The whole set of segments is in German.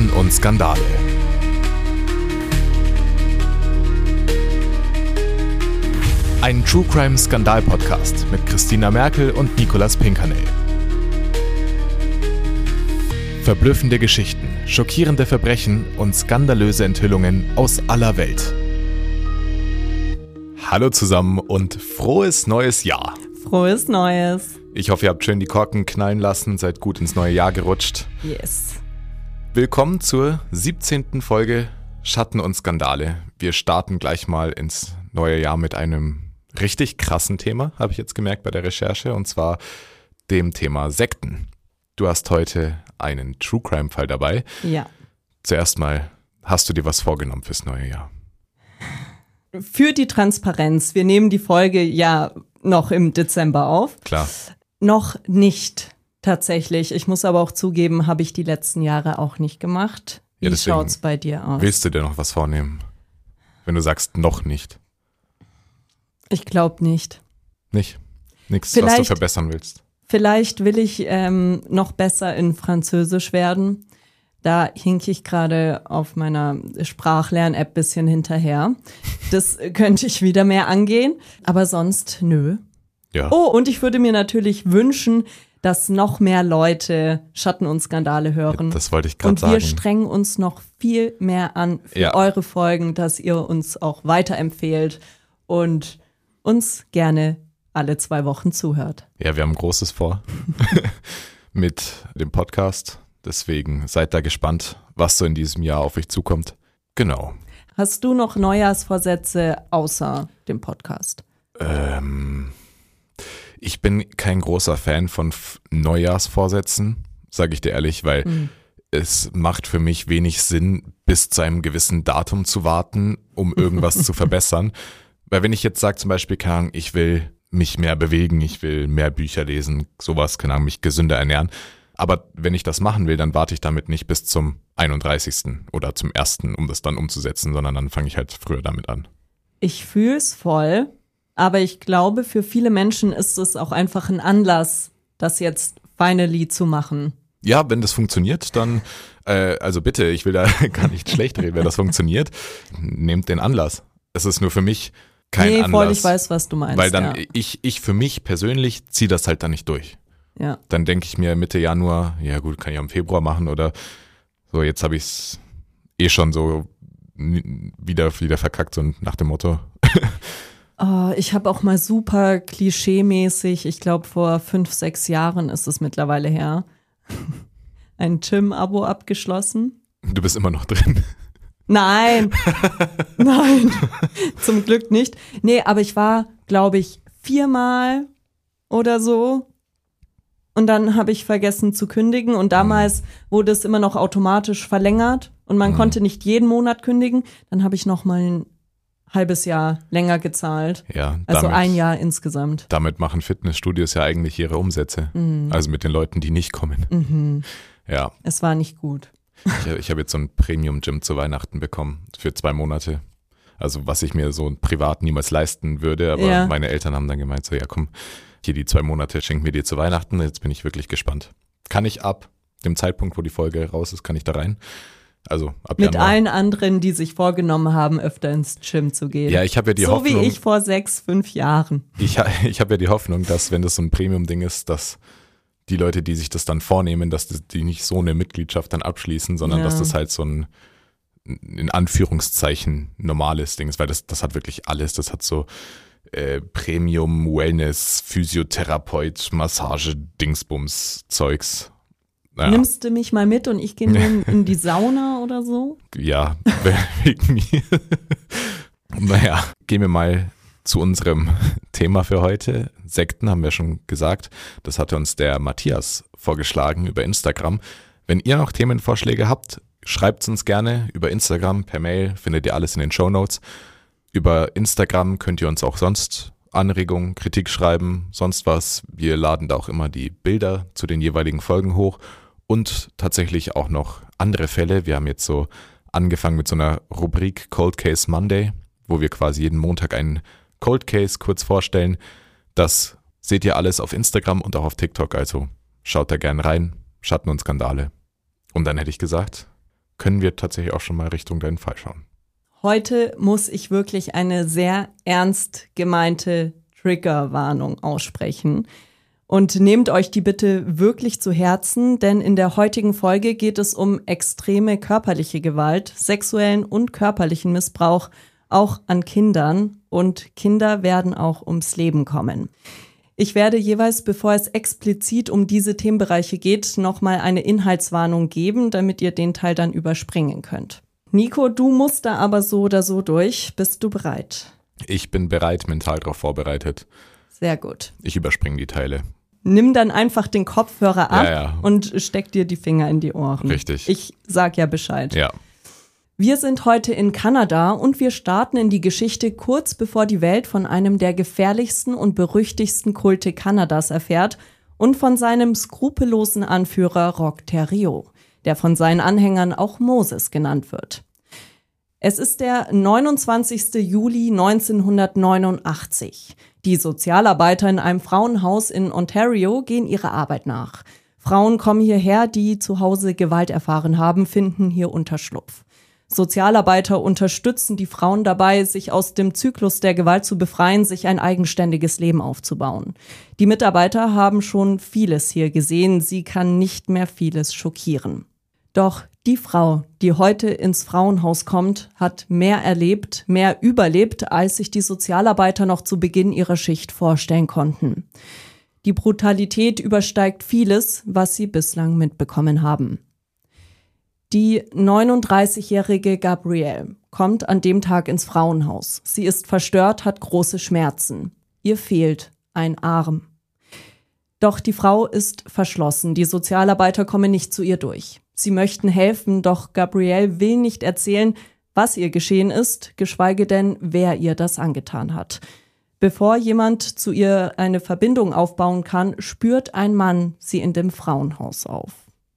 Schatten und Skandale. Ein True Crime Skandal Podcast mit Christina Merkel und Nicolas Pinkernel. Verblüffende Geschichten, schockierende Verbrechen und skandalöse Enthüllungen aus aller Welt. Hallo zusammen und frohes neues Jahr. Frohes Neues. Ich hoffe, ihr habt schön die Korken knallen lassen, seid gut ins neue Jahr gerutscht. Yes. Willkommen zur 17. Folge Schatten und Skandale. Wir starten gleich mal ins neue Jahr mit einem richtig krassen Thema, habe ich jetzt gemerkt bei der Recherche, und zwar dem Thema Sekten. Du hast heute einen True Crime Fall dabei. Ja. Zuerst mal, hast du dir was vorgenommen fürs neue Jahr? Für die Transparenz, wir nehmen die Folge ja noch im Dezember auf. Klar. Noch nicht tatsächlich. Ich muss aber auch zugeben, habe ich die letzten Jahre auch nicht gemacht. Wie schaut's bei dir aus? Willst du dir noch was vornehmen? Wenn du sagst, noch nicht. Ich glaube nicht. Nicht? Nichts, was du verbessern willst? Vielleicht will ich noch besser in Französisch werden. Da hinke ich gerade auf meiner Sprachlern-App ein bisschen hinterher. Das könnte ich wieder mehr angehen. Aber sonst, nö. Ja. Oh, und ich würde mir natürlich wünschen, dass noch mehr Leute Schatten und Skandale hören. Das wollte ich gerade sagen. Und wir strengen uns noch viel mehr an für eure Folgen, dass ihr uns auch weiterempfehlt und uns gerne alle 2 Wochen zuhört. Ja, wir haben Großes vor mit dem Podcast. Deswegen seid da gespannt, was so in diesem Jahr auf euch zukommt. Genau. Hast du noch Neujahrsvorsätze außer dem Podcast? Ich bin kein großer Fan von Neujahrsvorsätzen, sage ich dir ehrlich, weil es macht für mich wenig Sinn, bis zu einem gewissen Datum zu warten, um irgendwas zu verbessern. Weil wenn ich jetzt sage zum Beispiel, keine Ahnung, ich will mich mehr bewegen, ich will mehr Bücher lesen, sowas, keine Ahnung, mich gesünder ernähren. Aber wenn ich das machen will, dann warte ich damit nicht bis zum 31. oder zum 1., um das dann umzusetzen, sondern dann fange ich halt früher damit an. Ich fühle es voll, aber ich glaube, für viele Menschen ist es auch einfach ein Anlass, das jetzt finally zu machen. Ja, wenn das funktioniert, dann, also bitte, ich will da gar nicht schlecht reden, wenn das funktioniert, nehmt den Anlass. Es ist nur für mich kein Anlass. Voll, ich weiß, was du meinst. Weil dann, ich für mich persönlich ziehe das halt dann nicht durch. Ja. Dann denke ich mir Mitte Januar, ja gut, kann ich auch im Februar machen oder so, jetzt habe ich es schon so wieder verkackt, so nach dem Motto. Oh, ich habe auch mal super klischee-mäßig, ich glaube vor 5, 6 Jahren ist es mittlerweile her, ein Gym-Abo abgeschlossen. Du bist immer noch drin. Nein, zum Glück nicht. Nee, aber ich war, glaube ich, 4-mal oder so. Und dann habe ich vergessen zu kündigen und damals wurde es immer noch automatisch verlängert und man konnte nicht jeden Monat kündigen. Dann habe ich noch mal ein halbes Jahr länger gezahlt. Ja, also ein Jahr insgesamt. Damit machen Fitnessstudios ja eigentlich ihre Umsätze. Also mit den Leuten, die nicht kommen. Ja. Es war nicht gut. Ich habe jetzt so ein Premium-Gym zu Weihnachten bekommen für 2 Monate. Also was ich mir so privat niemals leisten würde, aber meine Eltern haben dann gemeint, so ja komm, hier die 2 Monate schenken wir dir zu Weihnachten. Jetzt bin ich wirklich gespannt. Kann ich ab dem Zeitpunkt, wo die Folge raus ist, kann ich da rein? Also ab Mit Januar. allen anderen, die sich vorgenommen haben, öfter ins Gym zu gehen. Ja, ich habe ja die Hoffnung. So wie ich vor 6, 5 Jahren. Ich habe ja die Hoffnung, dass wenn das so ein Premium-Ding ist, dass die Leute, die sich das dann vornehmen, dass die nicht so eine Mitgliedschaft dann abschließen, sondern dass das halt so ein in Anführungszeichen normales Ding ist, weil das hat wirklich alles. Das hat so Premium, Wellness, Physiotherapeut, Massage, Dingsbums, Zeugs. Naja. Nimmst du mich mal mit und ich gehe nur in die Sauna oder so? Ja, wegen mir. Naja, gehen wir mal zu unserem Thema für heute. Sekten haben wir schon gesagt. Das hatte uns der Matthias vorgeschlagen über Instagram. Wenn ihr noch Themenvorschläge habt, schreibt es uns gerne über Instagram, per Mail, findet ihr alles in den Shownotes. Über Instagram könnt ihr uns auch sonst Anregungen, Kritik schreiben, sonst was. Wir laden da auch immer die Bilder zu den jeweiligen Folgen hoch und tatsächlich auch noch andere Fälle. Wir haben jetzt so angefangen mit so einer Rubrik Cold Case Monday, wo wir quasi jeden Montag einen Cold Case kurz vorstellen. Das seht ihr alles auf Instagram und auch auf TikTok, also schaut da gern rein. Schatten und Skandale. Und dann hätte ich gesagt, können wir tatsächlich auch schon mal Richtung deinen Fall schauen. Heute muss ich wirklich eine sehr ernst gemeinte Triggerwarnung aussprechen. Und nehmt euch die bitte wirklich zu Herzen, denn in der heutigen Folge geht es um extreme körperliche Gewalt, sexuellen und körperlichen Missbrauch, auch an Kindern. Und Kinder werden auch ums Leben kommen. Ich werde jeweils, bevor es explizit um diese Themenbereiche geht, nochmal eine Inhaltswarnung geben, damit ihr den Teil dann überspringen könnt. Nico, du musst da aber so oder so durch. Bist du bereit? Ich bin bereit, mental darauf vorbereitet. Sehr gut. Ich überspringe die Teile. Nimm dann einfach den Kopfhörer ab Ja. und steck dir die Finger in die Ohren. Richtig. Ich sag ja Bescheid. Ja. Wir sind heute in Kanada und wir starten in die Geschichte kurz bevor die Welt von einem der gefährlichsten und berüchtigsten Kulte Kanadas erfährt und von seinem skrupellosen Anführer Rock Thériault, der von seinen Anhängern auch Moses genannt wird. Es ist der 29. Juli 1989. Die Sozialarbeiter in einem Frauenhaus in Ontario gehen ihrer Arbeit nach. Frauen kommen hierher, die zu Hause Gewalt erfahren haben, finden hier Unterschlupf. Sozialarbeiter unterstützen die Frauen dabei, sich aus dem Zyklus der Gewalt zu befreien, sich ein eigenständiges Leben aufzubauen. Die Mitarbeiter haben schon vieles hier gesehen, sie kann nicht mehr vieles schockieren. Doch die Frau, die heute ins Frauenhaus kommt, hat mehr erlebt, mehr überlebt, als sich die Sozialarbeiter noch zu Beginn ihrer Schicht vorstellen konnten. Die Brutalität übersteigt vieles, was sie bislang mitbekommen haben. Die 39-jährige Gabrielle kommt an dem Tag ins Frauenhaus. Sie ist verstört, hat große Schmerzen. Ihr fehlt ein Arm. Doch die Frau ist verschlossen. Die Sozialarbeiter kommen nicht zu ihr durch. Sie möchten helfen, doch Gabrielle will nicht erzählen, was ihr geschehen ist, geschweige denn, wer ihr das angetan hat. Bevor jemand zu ihr eine Verbindung aufbauen kann, spürt ein Mann sie in dem Frauenhaus auf.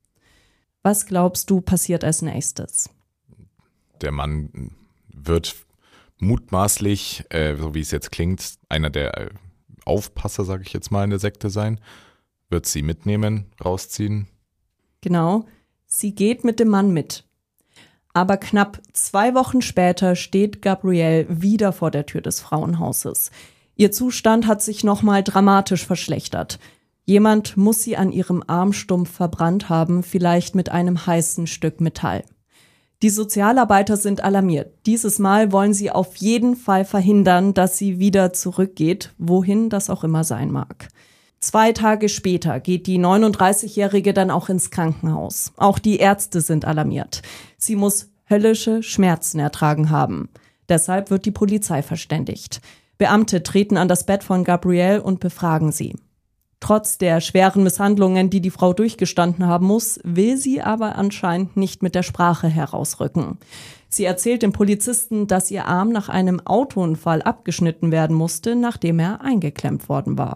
Was glaubst du, passiert als nächstes? Der Mann wird mutmaßlich, so wie es jetzt klingt, einer der Aufpasser, sage ich jetzt mal, in der Sekte sein. Wird sie mitnehmen, rausziehen? Genau, sie geht mit dem Mann mit. Aber knapp 2 Wochen später steht Gabrielle wieder vor der Tür des Frauenhauses. Ihr Zustand hat sich nochmal dramatisch verschlechtert. Jemand muss sie an ihrem Armstumpf verbrannt haben, vielleicht mit einem heißen Stück Metall. Die Sozialarbeiter sind alarmiert. Dieses Mal wollen sie auf jeden Fall verhindern, dass sie wieder zurückgeht, wohin das auch immer sein mag. 2 Tage später geht die 39-Jährige dann auch ins Krankenhaus. Auch die Ärzte sind alarmiert. Sie muss höllische Schmerzen ertragen haben. Deshalb wird die Polizei verständigt. Beamte treten an das Bett von Gabrielle und befragen sie. Trotz der schweren Misshandlungen, die die Frau durchgestanden haben muss, will sie aber anscheinend nicht mit der Sprache herausrücken. Sie erzählt dem Polizisten, dass ihr Arm nach einem Autounfall abgeschnitten werden musste, nachdem er eingeklemmt worden war.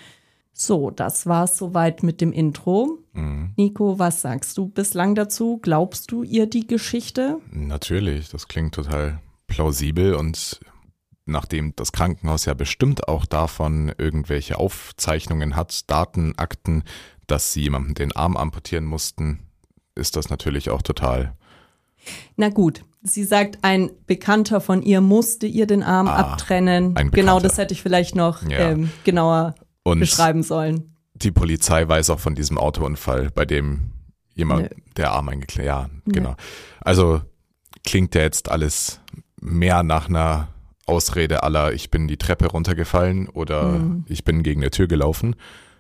So, das war's soweit mit dem Intro. Nico, was sagst du bislang dazu? Glaubst du ihr die Geschichte? Natürlich, das klingt total plausibel und nachdem das Krankenhaus ja bestimmt auch davon irgendwelche Aufzeichnungen hat, Daten, Akten, dass sie jemandem den Arm amputieren mussten, ist das natürlich auch total. Na gut, sie sagt, ein Bekannter von ihr musste ihr den Arm abtrennen. Genau, das hätte ich vielleicht noch genauer beschreiben sollen. Die Polizei weiß auch von diesem Autounfall, bei dem jemand der Arm eingeklemmt. Ja, genau. Also klingt ja jetzt alles mehr nach einer Ausrede aller, ich bin die Treppe runtergefallen oder ich bin gegen eine Tür gelaufen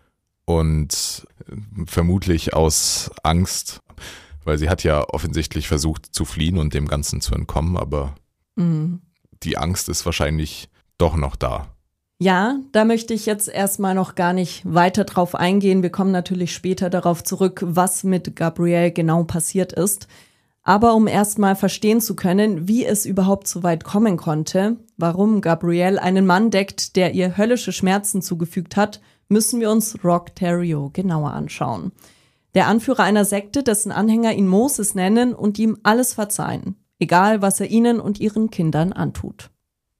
und vermutlich aus Angst, weil sie hat ja offensichtlich versucht zu fliehen und dem Ganzen zu entkommen, aber die Angst ist wahrscheinlich doch noch da. Ja, da möchte ich jetzt erstmal noch gar nicht weiter drauf eingehen. Wir kommen natürlich später darauf zurück, was mit Gabrielle genau passiert ist. Aber um erstmal verstehen zu können, wie es überhaupt so weit kommen konnte, warum Gabrielle einen Mann deckt, der ihr höllische Schmerzen zugefügt hat, müssen wir uns Rock Thériault genauer anschauen. Der Anführer einer Sekte, dessen Anhänger ihn Moses nennen und ihm alles verzeihen, egal was er ihnen und ihren Kindern antut.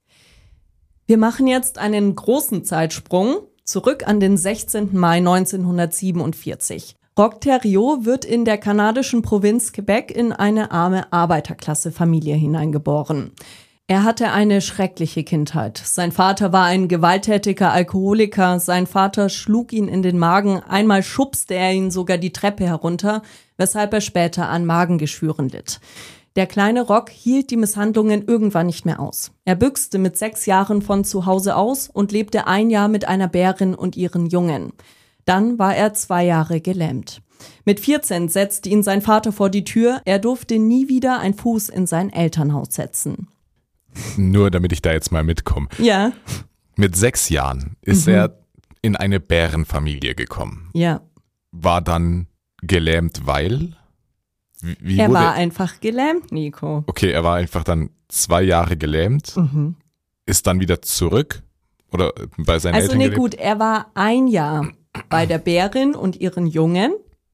Wir machen jetzt einen großen Zeitsprung zurück an den 16. Mai 1947. Roch Thériault wird in der kanadischen Provinz Quebec in eine arme Arbeiterklasse-Familie hineingeboren. Er hatte eine schreckliche Kindheit. Sein Vater war ein gewalttätiger Alkoholiker, sein Vater schlug ihn in den Magen, einmal schubste er ihn sogar die Treppe herunter, weshalb er später an Magengeschwüren litt. Der kleine Roch hielt die Misshandlungen irgendwann nicht mehr aus. Er büchste mit 6 Jahren von zu Hause aus und lebte 1 Jahr mit einer Bärin und ihren Jungen. Dann war er 2 Jahre gelähmt. Mit 14 setzte ihn sein Vater vor die Tür. Er durfte nie wieder einen Fuß in sein Elternhaus setzen. Nur damit ich da jetzt mal mitkomme. Ja. Mit 6 Jahren ist er in eine Bärenfamilie gekommen. Ja. War dann gelähmt, weil? Wie Er wurde war einfach gelähmt, Nico. Okay, er war einfach dann 2 Jahre gelähmt, ist dann wieder zurück oder bei seinen Also Eltern gelebt? gut, er war 1 Jahr bei der Bärin und ihren Jungen.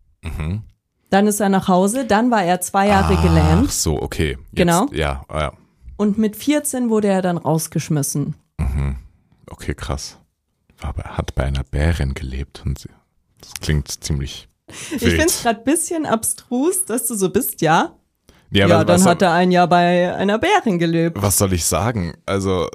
Dann ist er nach Hause, dann war er 2 Jahre Ach gelähmt so, okay. Jetzt, Genau. Ja, und mit 14 wurde er dann rausgeschmissen. okay, krass. Hat bei einer Bärin gelebt und das klingt ziemlich Ich finde wild. es gerade ein bisschen abstrus, dass du so bist, ja? Ja, Ja, was, dann was, hat er 1 Jahr bei einer Bärin gelebt. was soll ich sagen? Also,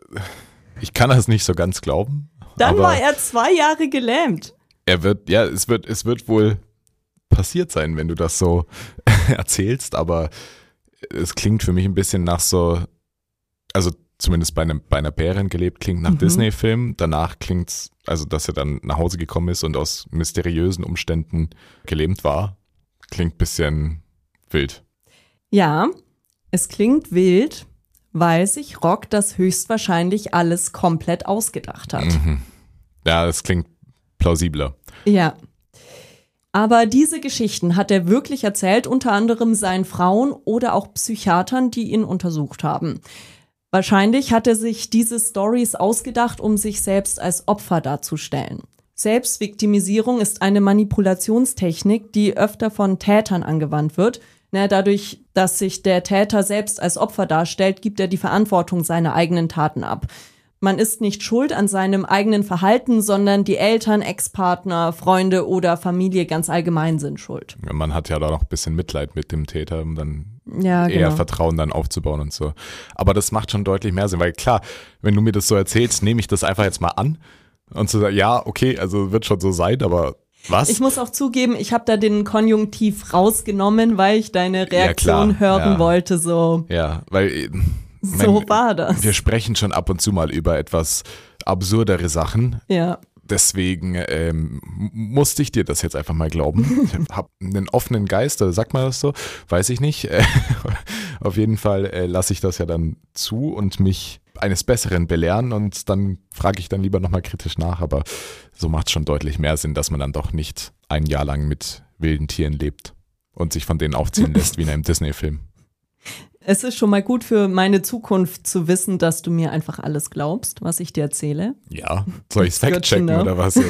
ich kann das nicht so ganz glauben. Dann aber war er 2 Jahre gelähmt. es wird wohl passiert sein, wenn du das so erzählst, aber es klingt für mich ein bisschen nach so, also zumindest bei einer Bärin gelebt, klingt nach Disney-Film. Danach klingt's, also dass er dann nach Hause gekommen ist und aus mysteriösen Umständen gelähmt war, klingt ein bisschen wild. Ja, es klingt wild, weil sich Roch das höchstwahrscheinlich alles komplett ausgedacht hat. Ja, das klingt plausibler. Ja. Aber diese Geschichten hat er wirklich erzählt, unter anderem seinen Frauen oder auch Psychiatern, die ihn untersucht haben. Wahrscheinlich hat er sich diese Storys ausgedacht, um sich selbst als Opfer darzustellen. Selbstviktimisierung ist eine Manipulationstechnik, die öfter von Tätern angewandt wird. Dadurch, dass sich der Täter selbst als Opfer darstellt, gibt er die Verantwortung seiner eigenen Taten ab. Man ist nicht schuld an seinem eigenen Verhalten, sondern die Eltern, Ex-Partner, Freunde oder Familie ganz allgemein sind schuld. Man hat ja da noch ein bisschen Mitleid mit dem Täter, um dann Ja, eher genau. Vertrauen dann aufzubauen und so. Aber das macht schon deutlich mehr Sinn, weil klar, wenn du mir das so erzählst, nehme ich das einfach jetzt mal an und so sagen, ja, okay, also wird schon so sein, aber was? Ich muss auch zugeben, ich habe da den Konjunktiv rausgenommen, weil ich deine Reaktion klar, hören ja. wollte, so Ja, weil so war das. wir sprechen schon ab und zu mal über etwas absurdere Sachen. Ja. Deswegen musste ich dir das jetzt einfach mal glauben. Ich habe einen offenen Geist, oder sagt man das so? Weiß ich nicht. Auf jeden Fall lasse ich das ja dann zu und mich eines Besseren belehren und dann frage ich dann lieber nochmal kritisch nach. Aber so macht es schon deutlich mehr Sinn, dass man dann doch nicht 1 Jahr lang mit wilden Tieren lebt und sich von denen aufziehen lässt wie in einem Disney-Film. Es ist schon mal gut für meine Zukunft zu wissen, dass du mir einfach alles glaubst, was ich dir erzähle. Ja, soll ich es Good to fact-checken know. oder was?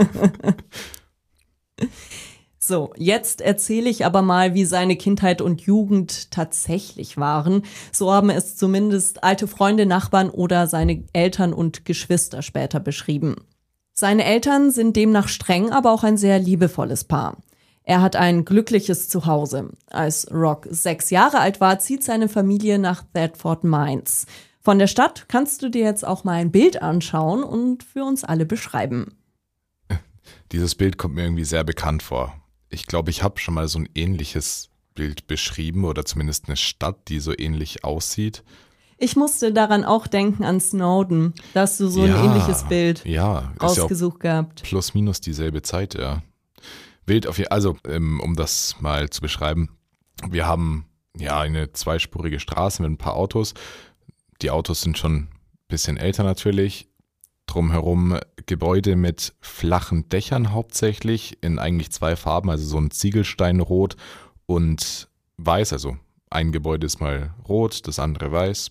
So, jetzt erzähle ich aber mal, wie seine Kindheit und Jugend tatsächlich waren. So haben es zumindest alte Freunde, Nachbarn oder seine Eltern und Geschwister später beschrieben. Seine Eltern sind demnach streng, aber auch ein sehr liebevolles Paar. Er hat ein glückliches Zuhause. Als Roch 6 Jahre alt war, zieht seine Familie nach Thetford Mines. Von der Stadt kannst du dir jetzt auch mal ein Bild anschauen und für uns alle beschreiben. Dieses Bild kommt mir irgendwie sehr bekannt vor. Ich glaube, ich habe schon mal so ein ähnliches Bild beschrieben oder zumindest eine Stadt, die so ähnlich aussieht. Ich musste daran auch denken an Snowden, dass du so ein Ja, ähnliches Bild Ja, ist ja auch ausgesucht gehabt. plus minus dieselbe Zeit, ja. Wild auf jeden Fall, also um das mal zu beschreiben, wir haben ja eine zweispurige Straße mit ein paar Autos. Die Autos sind schon ein bisschen älter natürlich. Drumherum Gebäude mit flachen Dächern hauptsächlich in eigentlich 2 Farben, also so ein Ziegelsteinrot und weiß. Also ein Gebäude ist mal rot, das andere weiß.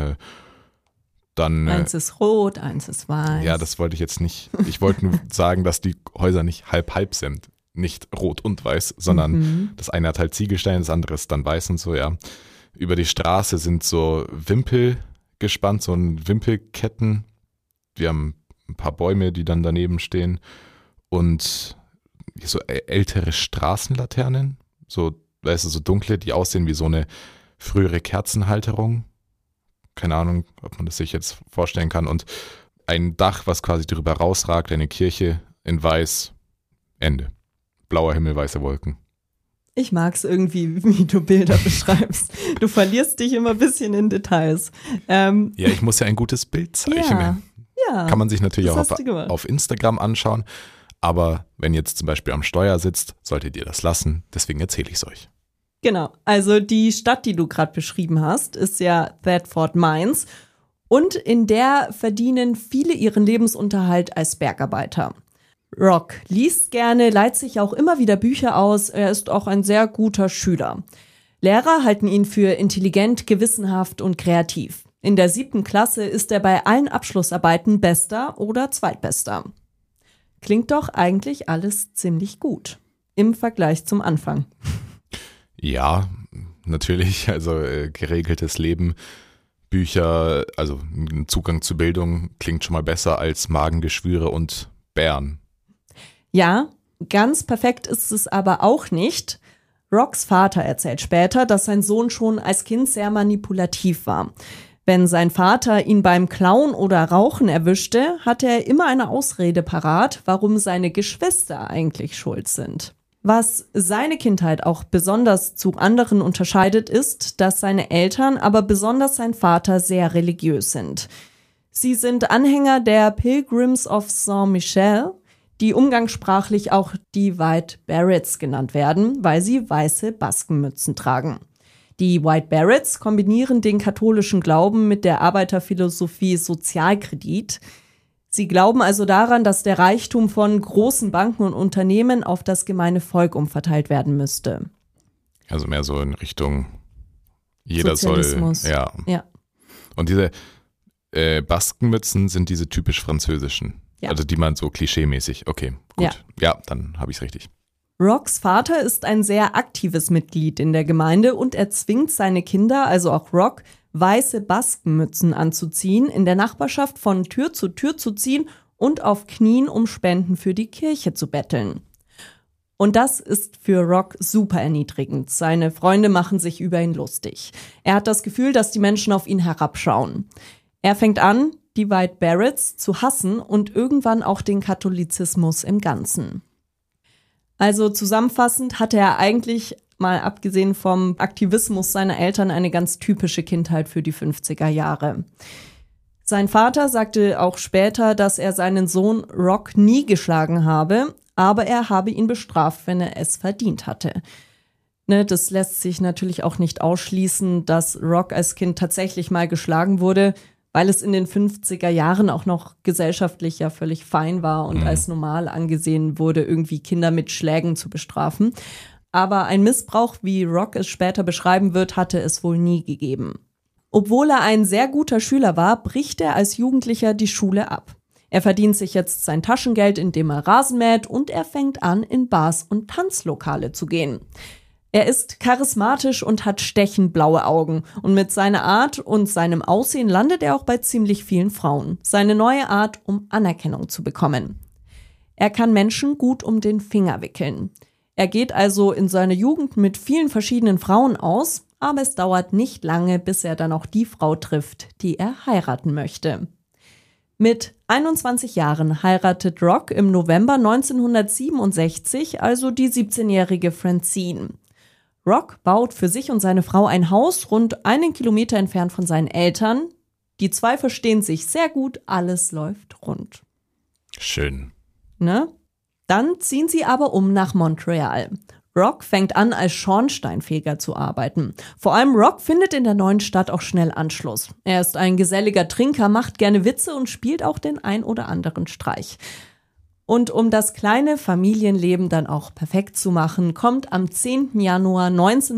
Dann Eins ist rot, eins ist weiß. ja, das wollte ich jetzt nicht. Ich wollte nur sagen, dass die Häuser nicht halb-halb sind. Nicht rot und weiß, sondern das eine hat halt Ziegelstein, das andere ist dann weiß und so, ja. Über die Straße sind so Wimpel gespannt, so ein Wimpelketten. Wir haben ein paar Bäume, die dann daneben stehen. Und so ältere Straßenlaternen, so, weißt du, so dunkle, die aussehen wie so eine frühere Kerzenhalterung. Keine Ahnung, ob man das sich jetzt vorstellen kann. Und ein Dach, was quasi drüber rausragt, eine Kirche in weiß, Ende. Blauer Himmel, weiße Wolken. Ich mag's irgendwie, wie du Bilder beschreibst. Du verlierst dich immer ein bisschen in Details. Ja, ich muss ja ein gutes Bild zeichnen. Ja, kann man sich natürlich auch hast du gemacht. auf Instagram anschauen. Aber wenn ihr jetzt zum Beispiel am Steuer sitzt, solltet ihr das lassen. Deswegen erzähle ich es euch. Genau, also die Stadt, die du gerade beschrieben hast, ist ja Thetford Mines. Und in der verdienen viele ihren Lebensunterhalt als Bergarbeiter. Rock liest gerne, leiht sich auch immer wieder Bücher aus. Er ist auch ein sehr guter Schüler. Lehrer halten ihn für intelligent, gewissenhaft und kreativ. In der 7. Klasse ist er bei allen Abschlussarbeiten Bester oder Zweitbester. Klingt doch eigentlich alles ziemlich gut. Im Vergleich zum Anfang. Ja, natürlich. Also geregeltes Leben, Bücher, also Zugang zu Bildung klingt schon mal besser als Magengeschwüre und Bären. Ja, ganz perfekt ist es aber auch nicht. Rocks Vater erzählt später, dass sein Sohn schon als Kind sehr manipulativ war. Wenn sein Vater ihn beim Klauen oder Rauchen erwischte, hatte er immer eine Ausrede parat, warum seine Geschwister eigentlich schuld sind. Was seine Kindheit auch besonders zu anderen unterscheidet, ist, dass seine Eltern, aber besonders sein Vater, sehr religiös sind. Sie sind Anhänger der Pilgrims of Saint-Michel, die umgangssprachlich auch die White Berets genannt werden, weil sie weiße Baskenmützen tragen. Die White Berets kombinieren den katholischen Glauben mit der Arbeiterphilosophie Sozialkredit. Sie glauben also daran, dass der Reichtum von großen Banken und Unternehmen auf das gemeine Volk umverteilt werden müsste. Also mehr so in Richtung jeder soll. Ja. Und diese Baskenmützen sind diese typisch französischen. Ja. Also die man so klischeemäßig. Okay, gut. Ja, dann habe ich es richtig. Rocks Vater ist ein sehr aktives Mitglied in der Gemeinde und er zwingt seine Kinder, also auch Rock, weiße Baskenmützen anzuziehen, in der Nachbarschaft von Tür zu ziehen und auf Knien um Spenden für die Kirche zu betteln. Und das ist für Rock super erniedrigend. Seine Freunde machen sich über ihn lustig. Er hat das Gefühl, dass die Menschen auf ihn herabschauen. Er fängt an, die White Berets zu hassen und irgendwann auch den Katholizismus im Ganzen. Also zusammenfassend hatte er eigentlich, mal abgesehen vom Aktivismus seiner Eltern, eine ganz typische Kindheit für die 50er Jahre. Sein Vater sagte auch später, dass er seinen Sohn Rock nie geschlagen habe, aber er habe ihn bestraft, wenn er es verdient hatte. Das lässt sich natürlich auch nicht ausschließen, dass Rock als Kind tatsächlich mal geschlagen wurde, weil es in den 50er Jahren auch noch gesellschaftlich ja völlig fein war und als normal angesehen wurde, irgendwie Kinder mit Schlägen zu bestrafen. Aber ein Missbrauch, wie Rock es später beschreiben wird, hatte es wohl nie gegeben. Obwohl er ein sehr guter Schüler war, bricht er als Jugendlicher die Schule ab. Er verdient sich jetzt sein Taschengeld, indem er Rasen mäht, und er fängt an, in Bars und Tanzlokale zu gehen. Er ist charismatisch und hat stechend blaue Augen. Und mit seiner Art und seinem Aussehen landet er auch bei ziemlich vielen Frauen. Seine neue Art, um Anerkennung zu bekommen. Er kann Menschen gut um den Finger wickeln. Er geht also in seiner Jugend mit vielen verschiedenen Frauen aus, aber es dauert nicht lange, bis er dann auch die Frau trifft, die er heiraten möchte. Mit 21 Jahren heiratet Rock im November 1967 also die 17-jährige Francine. Rock baut für sich und seine Frau ein Haus rund 1 Kilometer entfernt von seinen Eltern. Die zwei verstehen sich sehr gut, alles läuft rund. Schön. Ne? Dann ziehen sie aber um nach Montreal. Rock fängt an, als Schornsteinfeger zu arbeiten. Vor allem Rock findet in der neuen Stadt auch schnell Anschluss. Er ist ein geselliger Trinker, macht gerne Witze und spielt auch den ein oder anderen Streich. Und um das kleine Familienleben dann auch perfekt zu machen, kommt am 10. Januar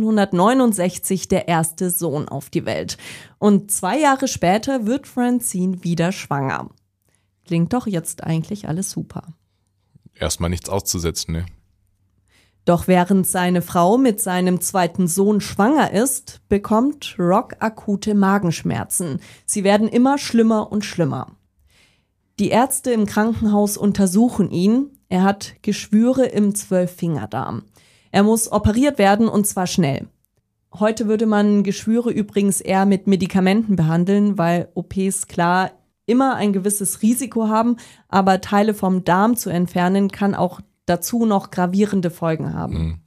1969 der erste Sohn auf die Welt. Und 2 Jahre später wird Francine wieder schwanger. Klingt doch jetzt eigentlich alles super. Erstmal nichts auszusetzen, ne? Doch während seine Frau mit seinem zweiten Sohn schwanger ist, bekommt Rock akute Magenschmerzen. Sie werden immer schlimmer und schlimmer. Die Ärzte im Krankenhaus untersuchen ihn. Er hat Geschwüre im 12-Fingerdarm. Er muss operiert werden und zwar schnell. Heute würde man Geschwüre übrigens eher mit Medikamenten behandeln, weil OPs klar immer ein gewisses Risiko haben, aber Teile vom Darm zu entfernen kann auch dazu noch gravierende Folgen haben.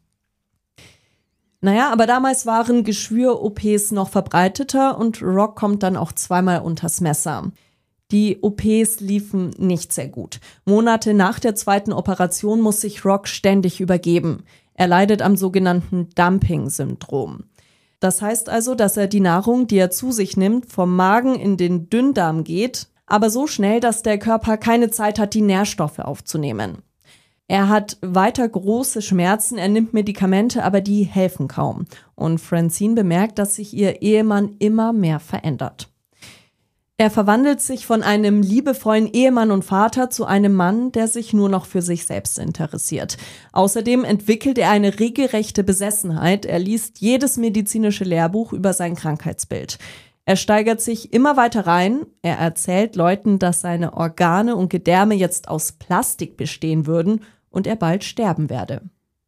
Naja, aber damals waren Geschwür-OPs noch verbreiteter und Rock kommt dann auch zweimal unters Messer. Die OPs liefen nicht sehr gut. Monate nach der zweiten Operation muss sich Rock ständig übergeben. Er leidet am sogenannten Dumping-Syndrom. Das heißt also, dass er die Nahrung, die er zu sich nimmt, vom Magen in den Dünndarm geht, aber so schnell, dass der Körper keine Zeit hat, die Nährstoffe aufzunehmen. Er hat weiter große Schmerzen, er nimmt Medikamente, aber die helfen kaum. Und Francine bemerkt, dass sich ihr Ehemann immer mehr verändert. Er verwandelt sich von einem liebevollen Ehemann und Vater zu einem Mann, der sich nur noch für sich selbst interessiert. Außerdem entwickelt er eine regelrechte Besessenheit. Er liest jedes medizinische Lehrbuch über sein Krankheitsbild. Er steigert sich immer weiter rein. Er erzählt Leuten, dass seine Organe und Gedärme jetzt aus Plastik bestehen würden und er bald sterben werde.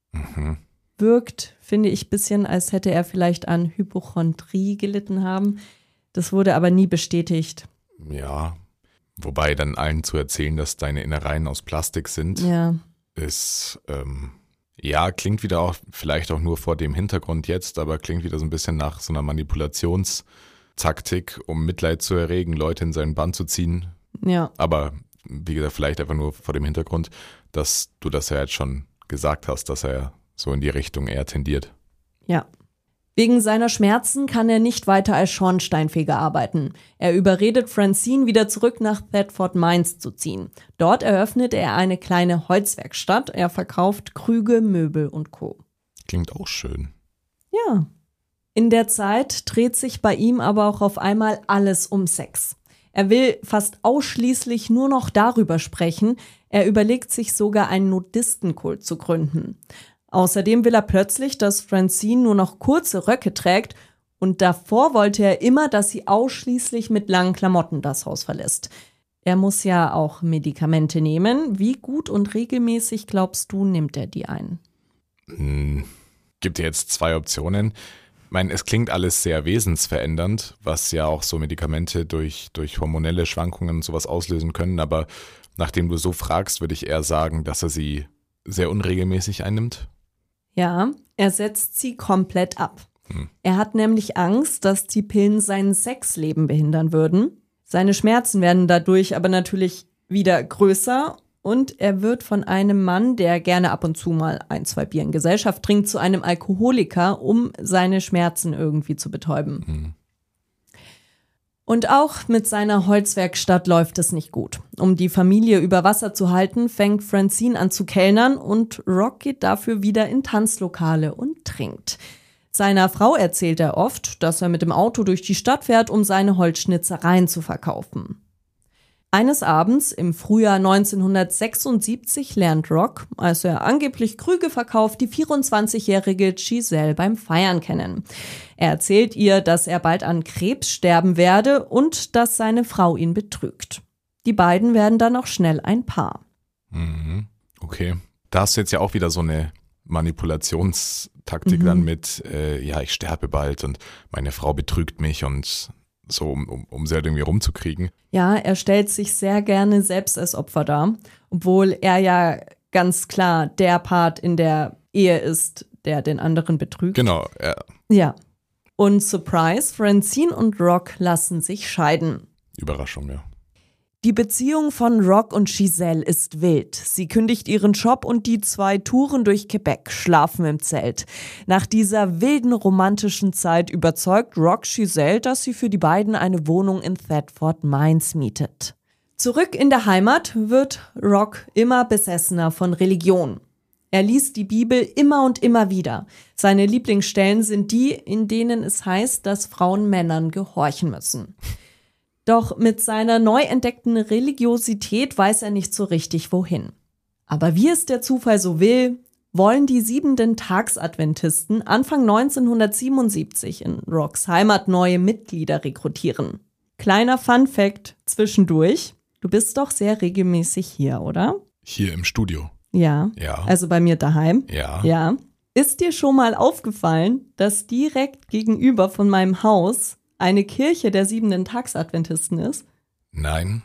Wirkt, finde ich, ein bisschen, als hätte er vielleicht an Hypochondrie gelitten haben. Das wurde aber nie bestätigt. Ja, wobei dann allen zu erzählen, dass deine Innereien aus Plastik sind, ist, klingt wieder auch, vielleicht auch nur vor dem Hintergrund jetzt, aber klingt wieder so ein bisschen nach so einer Manipulationstaktik, um Mitleid zu erregen, Leute in seinen Bann zu ziehen. Ja. Aber wie gesagt, vielleicht einfach nur vor dem Hintergrund, dass du das ja jetzt schon gesagt hast, dass er so in die Richtung eher tendiert. Ja. Wegen seiner Schmerzen kann er nicht weiter als Schornsteinfeger arbeiten. Er überredet Francine, wieder zurück nach Thetford Mines zu ziehen. Dort eröffnet er eine kleine Holzwerkstatt. Er verkauft Krüge, Möbel und Co. Klingt auch schön. Ja. In der Zeit dreht sich bei ihm aber auch auf einmal alles um Sex. Er will fast ausschließlich nur noch darüber sprechen. Er überlegt sich sogar, einen Nudistenkult zu gründen. Außerdem will er plötzlich, dass Francine nur noch kurze Röcke trägt und davor wollte er immer, dass sie ausschließlich mit langen Klamotten das Haus verlässt. Er muss ja auch Medikamente nehmen. Wie gut und regelmäßig, glaubst du, nimmt er die ein? Gibt ja jetzt zwei Optionen. Ich meine, es klingt alles sehr wesensverändernd, was ja auch so Medikamente durch hormonelle Schwankungen und sowas auslösen können, aber nachdem du so fragst, würde ich eher sagen, dass er sie sehr unregelmäßig einnimmt. Ja, er setzt sie komplett ab. Er hat nämlich Angst, dass die Pillen sein Sexleben behindern würden. Seine Schmerzen werden dadurch aber natürlich wieder größer und er wird von einem Mann, der gerne ab und zu mal 1-2 Bier in Gesellschaft trinkt, zu einem Alkoholiker, um seine Schmerzen irgendwie zu betäuben. Und auch mit seiner Holzwerkstatt läuft es nicht gut. Um die Familie über Wasser zu halten, fängt Francine an zu kellnern und Rock geht dafür wieder in Tanzlokale und trinkt. Seiner Frau erzählt er oft, dass er mit dem Auto durch die Stadt fährt, um seine Holzschnitzereien zu verkaufen. Eines Abends im Frühjahr 1976 lernt Rock, als er angeblich Krüge verkauft, die 24-jährige Giselle beim Feiern kennen. Er erzählt ihr, dass er bald an Krebs sterben werde und dass seine Frau ihn betrügt. Die beiden werden dann auch schnell ein Paar. Okay. Da hast du jetzt ja auch wieder so eine Manipulationstaktik dann mit, ich sterbe bald und meine Frau betrügt mich und so, um sie halt irgendwie rumzukriegen. Ja, er stellt sich sehr gerne selbst als Opfer dar, obwohl er ja ganz klar der Part in der Ehe ist, der den anderen betrügt. Genau, ja. Und Surprise, Francine und Rock lassen sich scheiden. Überraschung, ja. Die Beziehung von Rock und Giselle ist wild. Sie kündigt ihren Job und die 2 touren durch Quebec, schlafen im Zelt. Nach dieser wilden romantischen Zeit überzeugt Rock Giselle, dass sie für die beiden eine Wohnung in Thetford Mines mietet. Zurück in der Heimat wird Rock immer besessener von Religion. Er liest die Bibel immer und immer wieder. Seine Lieblingsstellen sind die, in denen es heißt, dass Frauen Männern gehorchen müssen. Doch mit seiner neu entdeckten Religiosität weiß er nicht so richtig wohin. Aber wie es der Zufall so will, wollen die 7-Tags-Adventisten Anfang 1977 in Rocks Heimat neue Mitglieder rekrutieren. Kleiner Fun-Fact zwischendurch, du bist doch sehr regelmäßig hier, oder? Hier im Studio. Ja. Ja. Also bei mir daheim. Ja. Ja. Ist dir schon mal aufgefallen, dass direkt gegenüber von meinem Haus eine Kirche der 7-Tags-Adventisten ist? Nein.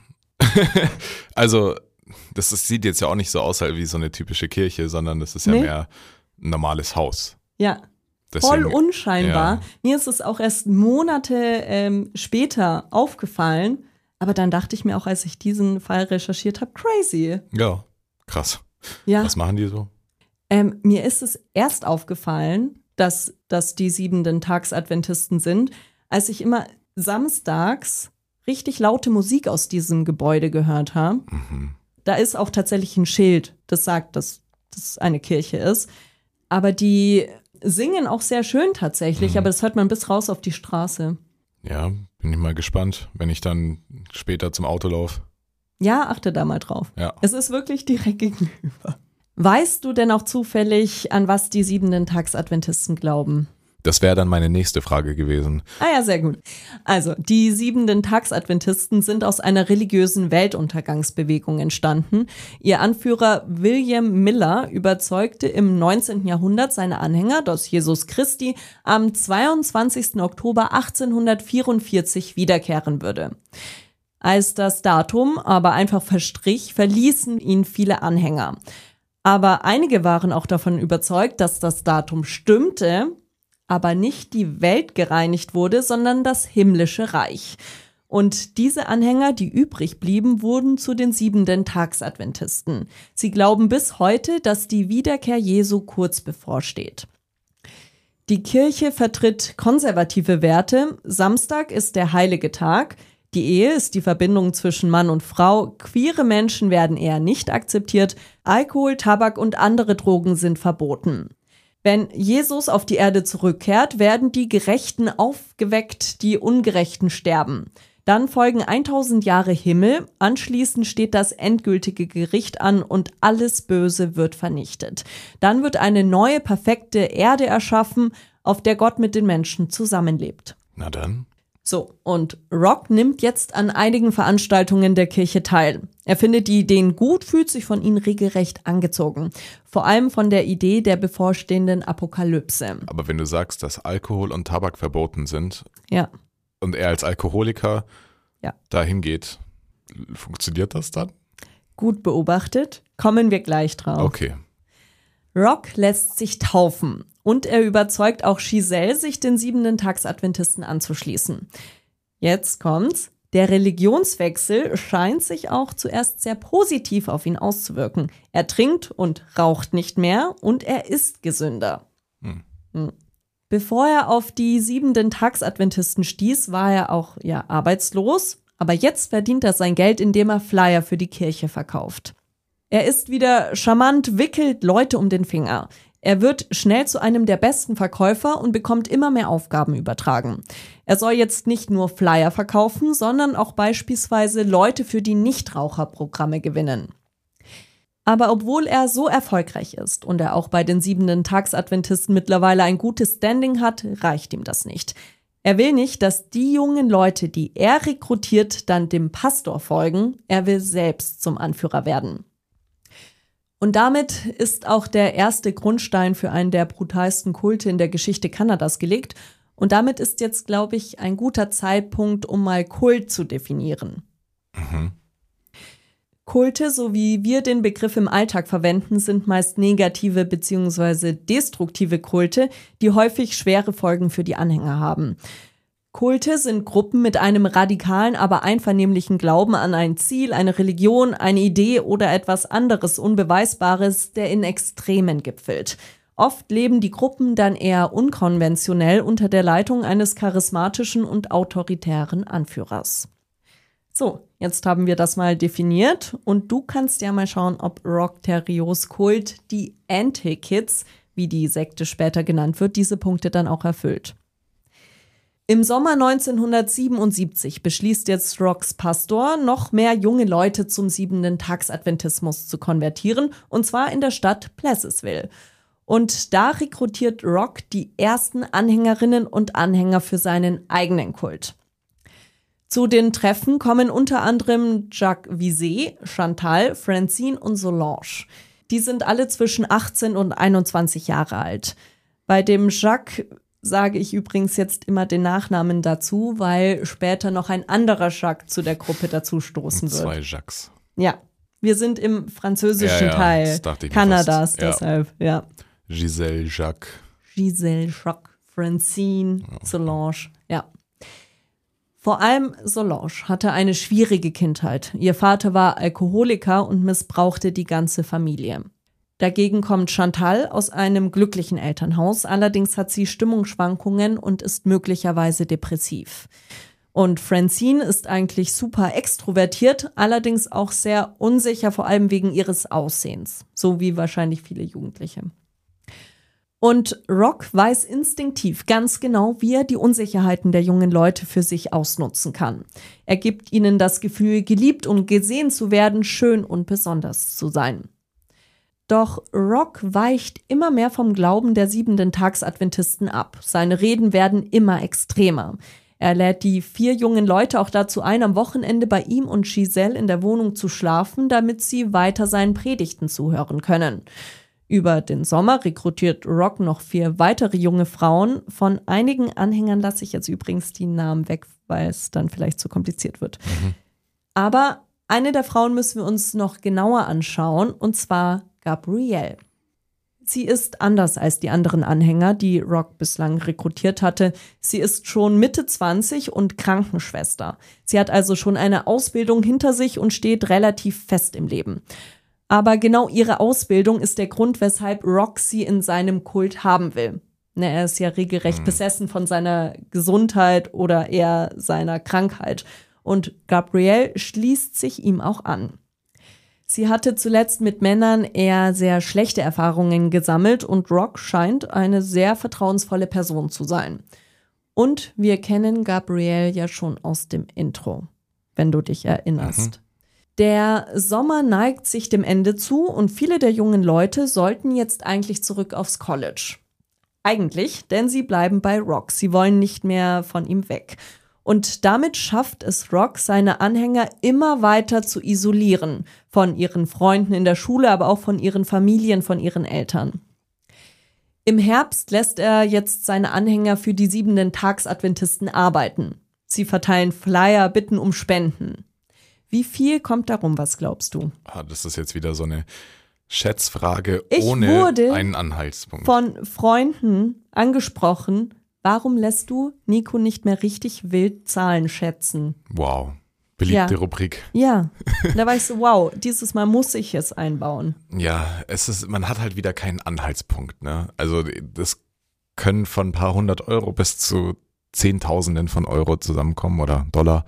Also, sieht jetzt ja auch nicht so aus wie so eine typische Kirche, sondern das ist ja mehr ein normales Haus. Ja. Deswegen, voll unscheinbar. ja. Mir ist es auch erst Monate später aufgefallen. Aber dann dachte ich mir auch, als ich diesen Fall recherchiert habe, crazy. Ja, krass. Ja. Was machen die so? Mir ist es erst aufgefallen, dass die 7-Tags-Adventisten sind, als ich immer samstags richtig laute Musik aus diesem Gebäude gehört habe. Mhm. Da ist auch tatsächlich ein Schild, das sagt, dass das eine Kirche ist. Aber die singen auch sehr schön tatsächlich, aber das hört man bis raus auf die Straße. Ja, bin ich mal gespannt, wenn ich dann später zum Auto laufe. Ja, achte da mal drauf. Ja. Es ist wirklich direkt gegenüber. Weißt du denn auch zufällig, an was die 7-Tags-Adventisten glauben? Das wäre dann meine nächste Frage gewesen. Ah ja, sehr gut. Also, die 7-Tags-Adventisten sind aus einer religiösen Weltuntergangsbewegung entstanden. Ihr Anführer William Miller überzeugte im 19. Jahrhundert seine Anhänger, dass Jesus Christi am 22. Oktober 1844 wiederkehren würde. Als das Datum aber einfach verstrich, verließen ihn viele Anhänger. Aber einige waren auch davon überzeugt, dass das Datum stimmte, aber nicht die Welt gereinigt wurde, sondern das himmlische Reich. Und diese Anhänger, die übrig blieben, wurden zu den 7-Tags-Adventisten. Sie glauben bis heute, dass die Wiederkehr Jesu kurz bevorsteht. Die Kirche vertritt konservative Werte. Samstag ist der heilige Tag. Die Ehe ist die Verbindung zwischen Mann und Frau. Queere Menschen werden eher nicht akzeptiert. Alkohol, Tabak und andere Drogen sind verboten. Wenn Jesus auf die Erde zurückkehrt, werden die Gerechten aufgeweckt, die Ungerechten sterben. Dann folgen 1000 Jahre Himmel, anschließend steht das endgültige Gericht an und alles Böse wird vernichtet. Dann wird eine neue, perfekte Erde erschaffen, auf der Gott mit den Menschen zusammenlebt. Na dann. So, und Rock nimmt jetzt an einigen Veranstaltungen der Kirche teil. Er findet die Ideen gut, fühlt sich von ihnen regelrecht angezogen. Vor allem von der Idee der bevorstehenden Apokalypse. Aber wenn du sagst, dass Alkohol und Tabak verboten sind Ja. und er als Alkoholiker Ja. dahin geht, funktioniert das dann? Gut beobachtet, kommen wir gleich drauf. Okay. Rock lässt sich taufen und er überzeugt auch Giselle, sich den 7-Tags-Adventisten anzuschließen. Jetzt kommt's. Der Religionswechsel scheint sich auch zuerst sehr positiv auf ihn auszuwirken. Er trinkt und raucht nicht mehr und er ist gesünder. Bevor er auf die 7-Tags-Adventisten stieß, war er auch arbeitslos. Aber jetzt verdient er sein Geld, indem er Flyer für die Kirche verkauft. Er ist wieder charmant, wickelt Leute um den Finger. Er wird schnell zu einem der besten Verkäufer und bekommt immer mehr Aufgaben übertragen. Er soll jetzt nicht nur Flyer verkaufen, sondern auch beispielsweise Leute für die Nichtraucherprogramme gewinnen. Aber obwohl er so erfolgreich ist und er auch bei den 7-Tags-Adventisten mittlerweile ein gutes Standing hat, reicht ihm das nicht. Er will nicht, dass die jungen Leute, die er rekrutiert, dann dem Pastor folgen. Er will selbst zum Anführer werden. Und damit ist auch der erste Grundstein für einen der brutalsten Kulte in der Geschichte Kanadas gelegt. Und damit ist jetzt, glaube ich, ein guter Zeitpunkt, um mal Kult zu definieren. Mhm. Kulte, so wie wir den Begriff im Alltag verwenden, sind meist negative bzw. destruktive Kulte, die häufig schwere Folgen für die Anhänger haben. Kulte sind Gruppen mit einem radikalen, aber einvernehmlichen Glauben an ein Ziel, eine Religion, eine Idee oder etwas anderes Unbeweisbares, der in Extremen gipfelt. Oft leben die Gruppen dann eher unkonventionell unter der Leitung eines charismatischen und autoritären Anführers. So, jetzt haben wir das mal definiert und du kannst ja mal schauen, ob Rock Thériaults Kult, die Anti-Kids, wie die Sekte später genannt wird, diese Punkte dann auch erfüllt. Im Sommer 1977 beschließt jetzt Rocks Pastor, noch mehr junge Leute zum 7-Tags-Adventismus zu konvertieren, und zwar in der Stadt Pleasantville. Und da rekrutiert Rock die ersten Anhängerinnen und Anhänger für seinen eigenen Kult. Zu den Treffen kommen unter anderem Jacques Vizet, Chantal, Francine und Solange. Die sind alle zwischen 18 und 21 Jahre alt. Bei dem Jacques sage ich übrigens jetzt immer den Nachnamen dazu, weil später noch ein anderer Jacques zu der Gruppe dazu stoßen wird. 2 Jacques. Ja, wir sind im französischen Teil Kanadas, deshalb, ja. Giselle, Jacques, Francine, Solange, ja. Vor allem Solange hatte eine schwierige Kindheit. Ihr Vater war Alkoholiker und missbrauchte die ganze Familie. Dagegen kommt Chantal aus einem glücklichen Elternhaus, allerdings hat sie Stimmungsschwankungen und ist möglicherweise depressiv. Und Francine ist eigentlich super extrovertiert, allerdings auch sehr unsicher, vor allem wegen ihres Aussehens, so wie wahrscheinlich viele Jugendliche. Und Rock weiß instinktiv ganz genau, wie er die Unsicherheiten der jungen Leute für sich ausnutzen kann. Er gibt ihnen das Gefühl, geliebt und gesehen zu werden, schön und besonders zu sein. Doch Rock weicht immer mehr vom Glauben der 7-Tags-Adventisten ab. Seine Reden werden immer extremer. Er lädt die 4 jungen Leute auch dazu ein, am Wochenende bei ihm und Giselle in der Wohnung zu schlafen, damit sie weiter seinen Predigten zuhören können. Über den Sommer rekrutiert Rock noch 4 weitere junge Frauen. Von einigen Anhängern lasse ich jetzt übrigens die Namen weg, weil es dann vielleicht zu kompliziert wird. Aber eine der Frauen müssen wir uns noch genauer anschauen, und zwar Gabrielle. Sie ist anders als die anderen Anhänger, die Rock bislang rekrutiert hatte. Sie ist schon Mitte 20 und Krankenschwester. Sie hat also schon eine Ausbildung hinter sich und steht relativ fest im Leben. Aber genau ihre Ausbildung ist der Grund, weshalb Rock sie in seinem Kult haben will. Er ist ja regelrecht besessen von seiner Gesundheit oder eher seiner Krankheit. Und Gabrielle schließt sich ihm auch an. Sie hatte zuletzt mit Männern eher sehr schlechte Erfahrungen gesammelt und Rock scheint eine sehr vertrauensvolle Person zu sein. Und wir kennen Gabrielle ja schon aus dem Intro, wenn du dich erinnerst. Der Sommer neigt sich dem Ende zu und viele der jungen Leute sollten jetzt eigentlich zurück aufs College. Eigentlich, denn sie bleiben bei Rock. Sie wollen nicht mehr von ihm weg. Und damit schafft es Rock, seine Anhänger immer weiter zu isolieren. Von ihren Freunden in der Schule, aber auch von ihren Familien, von ihren Eltern. Im Herbst lässt er jetzt seine Anhänger für die 7-Tags-Adventisten arbeiten. Sie verteilen Flyer, bitten um Spenden. Wie viel kommt darum, was glaubst du? Das ist jetzt wieder so eine Schätzfrage Ich ohne wurde einen Anhaltspunkt. Von Freunden angesprochen, warum lässt du Nico nicht mehr richtig wild Zahlen schätzen? Wow, beliebte Ja. Rubrik. Ja, da war ich so, wow, dieses Mal muss ich es einbauen. Ja, man hat halt wieder keinen Anhaltspunkt, ne? Also das können von ein paar 100 Euro bis zu Zehntausenden von Euro zusammenkommen oder Dollar.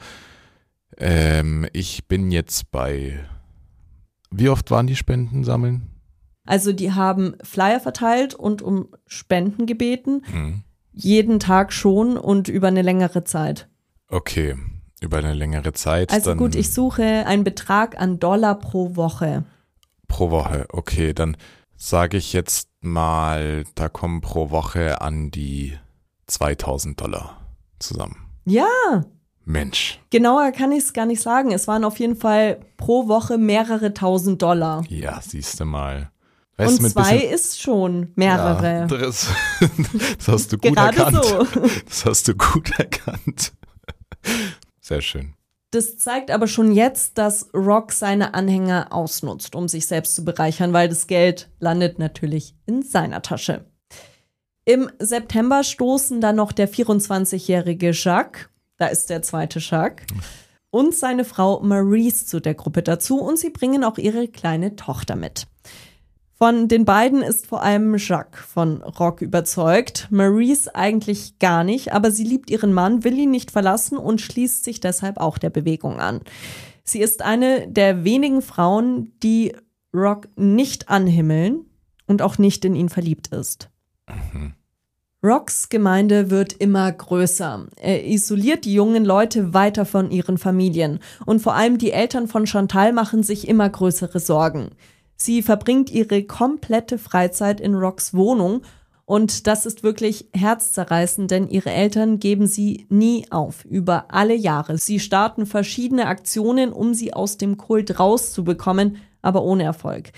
Ich bin jetzt bei, wie oft waren die Spenden sammeln? Also die haben Flyer verteilt und um Spenden gebeten. Jeden Tag schon und über eine längere Zeit. Okay, über eine längere Zeit. Also dann gut, ich suche einen Betrag an Dollar pro Woche. Pro Woche, okay, dann sage ich jetzt mal, da kommen pro Woche an die $2.000 zusammen. Ja, Mensch. genauer kann ich es gar nicht sagen. Es waren auf jeden Fall pro Woche mehrere tausend Dollar. Ja, siehst du mal. Und Weißt du, mit 2 bisschen- ist schon mehrere. Ja, das hast du gut Gerade erkannt. so. Das hast du gut erkannt. Sehr schön. Das zeigt aber schon jetzt, dass Rock seine Anhänger ausnutzt, um sich selbst zu bereichern, weil das Geld landet natürlich in seiner Tasche. Im September stoßen dann noch der 24-jährige Jacques, da ist der zweite Jacques, und seine Frau Maurice zu der Gruppe dazu und sie bringen auch ihre kleine Tochter mit. Von den beiden ist vor allem Jacques von Rock überzeugt, Maurice eigentlich gar nicht, aber sie liebt ihren Mann, will ihn nicht verlassen und schließt sich deshalb auch der Bewegung an. Sie ist eine der wenigen Frauen, die Rock nicht anhimmeln und auch nicht in ihn verliebt ist. Rocks Gemeinde wird immer größer. Er isoliert die jungen Leute weiter von ihren Familien und vor allem die Eltern von Chantal machen sich immer größere Sorgen. Sie verbringt ihre komplette Freizeit in Rocks Wohnung und das ist wirklich herzzerreißend, denn ihre Eltern geben sie nie auf, über alle Jahre. Sie starten verschiedene Aktionen, um sie aus dem Kult rauszubekommen, aber ohne Erfolg.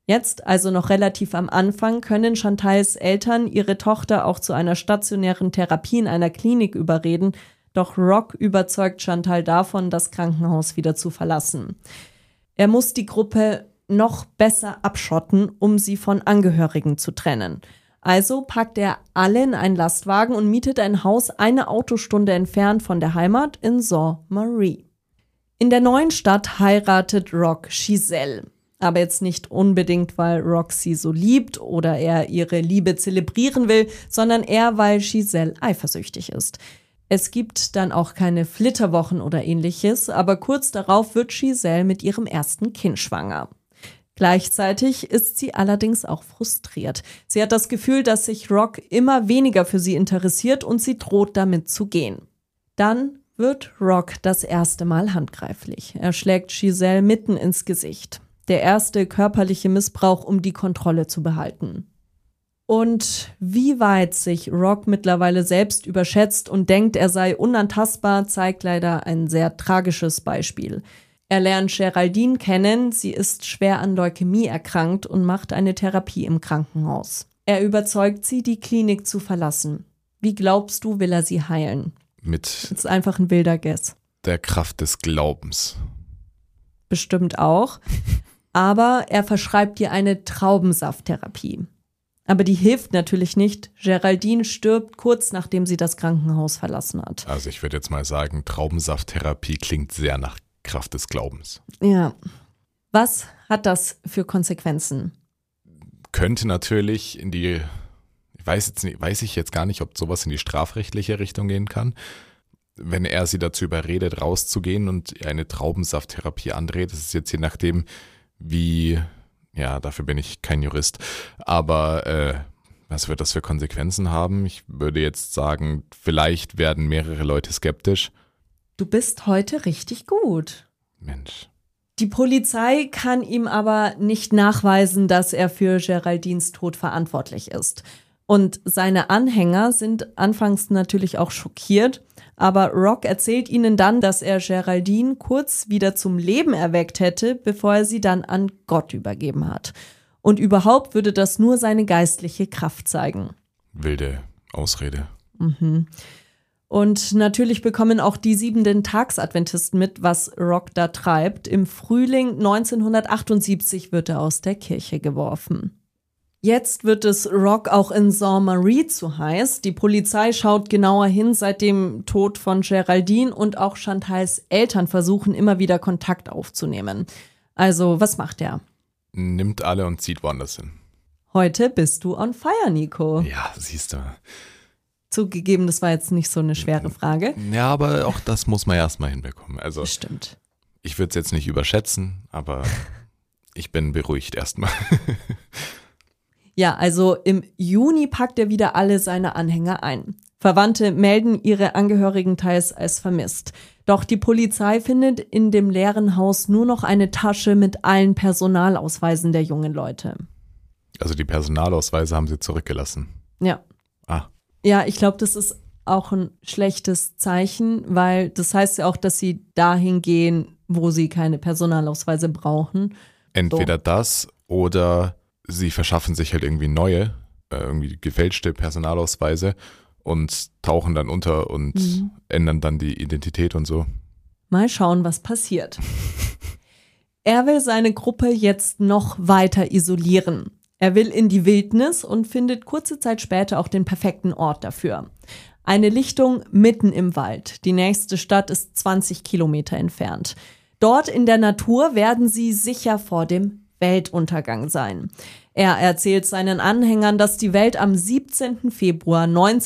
Jetzt, also noch relativ am Anfang, können Chantals Eltern ihre Tochter auch zu einer stationären Therapie in einer Klinik überreden, doch Rock überzeugt Chantal davon, das Krankenhaus wieder zu verlassen. Er muss die Gruppe noch besser abschotten, um sie von Angehörigen zu trennen. Also packt er alle in einen Lastwagen und mietet ein Haus eine Autostunde entfernt von der Heimat in Sainte-Marie. In der neuen Stadt heiratet Rock Giselle. Aber jetzt nicht unbedingt, weil Rock sie so liebt oder er ihre Liebe zelebrieren will, sondern eher, weil Giselle eifersüchtig ist. Es gibt dann auch keine Flitterwochen oder ähnliches, aber kurz darauf wird Giselle mit ihrem ersten Kind schwanger. Gleichzeitig ist sie allerdings auch frustriert. Sie hat das Gefühl, dass sich Rock immer weniger für sie interessiert und sie droht damit zu gehen. Dann wird Rock das erste Mal handgreiflich. Er schlägt Giselle mitten ins Gesicht. Der erste körperliche Missbrauch, um die Kontrolle zu behalten. Und wie weit sich Rock mittlerweile selbst überschätzt und denkt, er sei unantastbar, zeigt leider ein sehr tragisches Beispiel. Er lernt Geraldine kennen, sie ist schwer an Leukämie erkrankt und macht eine Therapie im Krankenhaus. Er überzeugt sie, die Klinik zu verlassen. Wie glaubst du, will er sie heilen? Das ist einfach ein wilder Guess. Der Kraft des Glaubens. Bestimmt auch. Aber er verschreibt ihr eine Traubensafttherapie. Aber die hilft natürlich nicht. Geraldine stirbt kurz nachdem sie das Krankenhaus verlassen hat. Also ich würde jetzt mal sagen, Traubensafttherapie klingt sehr nach Kraft des Glaubens. Ja. Was hat das für Konsequenzen? Könnte natürlich weiß ich jetzt gar nicht, ob sowas in die strafrechtliche Richtung gehen kann. Wenn er sie dazu überredet, rauszugehen und eine Traubensafttherapie andreht, das ist jetzt je nachdem, dafür bin ich kein Jurist, aber was wird das für Konsequenzen haben? Ich würde jetzt sagen, vielleicht werden mehrere Leute skeptisch. Du bist heute richtig gut. Mensch. Die Polizei kann ihm aber nicht nachweisen, dass er für Geraldines Tod verantwortlich ist. Und seine Anhänger sind anfangs natürlich auch schockiert, aber Rock erzählt ihnen dann, dass er Geraldine kurz wieder zum Leben erweckt hätte, bevor er sie dann an Gott übergeben hat. Und überhaupt würde das nur seine geistliche Kraft zeigen. Wilde Ausrede. Mhm. Und natürlich bekommen auch die 7-Tags-Adventisten mit, was Rock da treibt. Im Frühling 1978 wird er aus der Kirche geworfen. Jetzt wird es Rock auch in Sainte-Marie zu heiß. Die Polizei schaut genauer hin seit dem Tod von Geraldine und auch Chantals Eltern versuchen immer wieder Kontakt aufzunehmen. Also, was macht er? Nimmt alle und zieht woanders hin. Heute bist du on fire, Nico. Ja, siehst du. Zugegeben, das war jetzt nicht so eine schwere Frage. Ja, aber auch das muss man erstmal hinbekommen. Also, stimmt. Ich würde es jetzt nicht überschätzen, aber ich bin beruhigt erstmal. Ja, also im Juni packt er wieder alle seine Anhänger ein. Verwandte melden ihre Angehörigen teils als vermisst. Doch die Polizei findet in dem leeren Haus nur noch eine Tasche mit allen Personalausweisen der jungen Leute. Also die Personalausweise haben sie zurückgelassen? Ja. Ja, ich glaube, das ist auch ein schlechtes Zeichen, weil das heißt ja auch, dass sie dahin gehen, wo sie keine Personalausweise brauchen. Entweder das oder sie verschaffen sich halt irgendwie neue, irgendwie gefälschte Personalausweise und tauchen dann unter und ändern dann die Identität und so. Mal schauen, was passiert. Er will seine Gruppe jetzt noch weiter isolieren. Er will in die Wildnis und findet kurze Zeit später auch den perfekten Ort dafür. Eine Lichtung mitten im Wald. Die nächste Stadt ist 20 Kilometer entfernt. Dort in der Natur werden sie sicher vor dem Weltuntergang sein. Er erzählt seinen Anhängern, dass die Welt am 17. Februar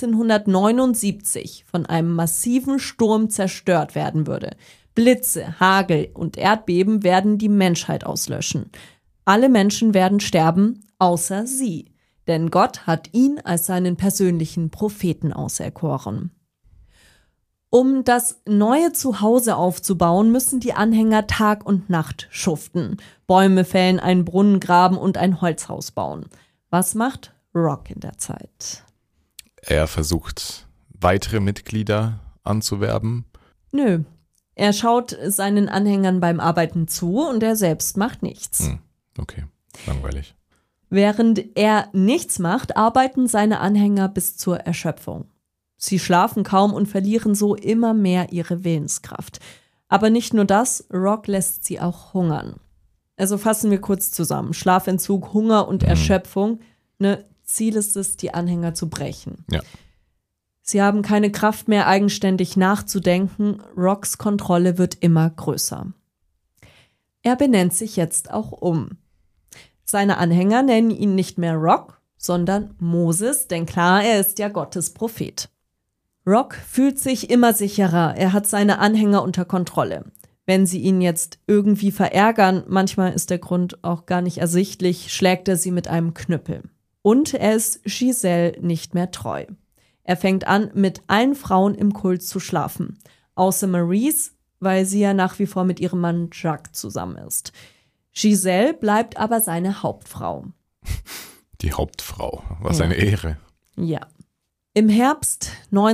1979 von einem massiven Sturm zerstört werden würde. Blitze, Hagel und Erdbeben werden die Menschheit auslöschen. Alle Menschen werden sterben, außer sie. Denn Gott hat ihn als seinen persönlichen Propheten auserkoren. Um das neue Zuhause aufzubauen, müssen die Anhänger Tag und Nacht schuften. Bäume fällen, einen Brunnen graben und ein Holzhaus bauen. Was macht Rock in der Zeit? Er versucht, weitere Mitglieder anzuwerben. Nö. Er schaut seinen Anhängern beim Arbeiten zu und er selbst macht nichts. Okay. Langweilig. Während er nichts macht, arbeiten seine Anhänger bis zur Erschöpfung. Sie schlafen kaum und verlieren so immer mehr ihre Willenskraft. Aber nicht nur das, Rock lässt sie auch hungern. Also fassen wir kurz zusammen. Schlafentzug, Hunger und Erschöpfung. Ziel ist es, die Anhänger zu brechen. Ja. Sie haben keine Kraft mehr, eigenständig nachzudenken. Rocks Kontrolle wird immer größer. Er benennt sich jetzt auch um. Seine Anhänger nennen ihn nicht mehr Rock, sondern Moses, denn klar, er ist ja Gottes Prophet. Rock fühlt sich immer sicherer, er hat seine Anhänger unter Kontrolle. Wenn sie ihn jetzt irgendwie verärgern, manchmal ist der Grund auch gar nicht ersichtlich, schlägt er sie mit einem Knüppel. Und er ist Giselle nicht mehr treu. Er fängt an, mit allen Frauen im Kult zu schlafen, außer Maurice, weil sie ja nach wie vor mit ihrem Mann Jacques zusammen ist. Giselle bleibt aber seine Hauptfrau. Die Hauptfrau, was eine Ehre. Ja. Im Herbst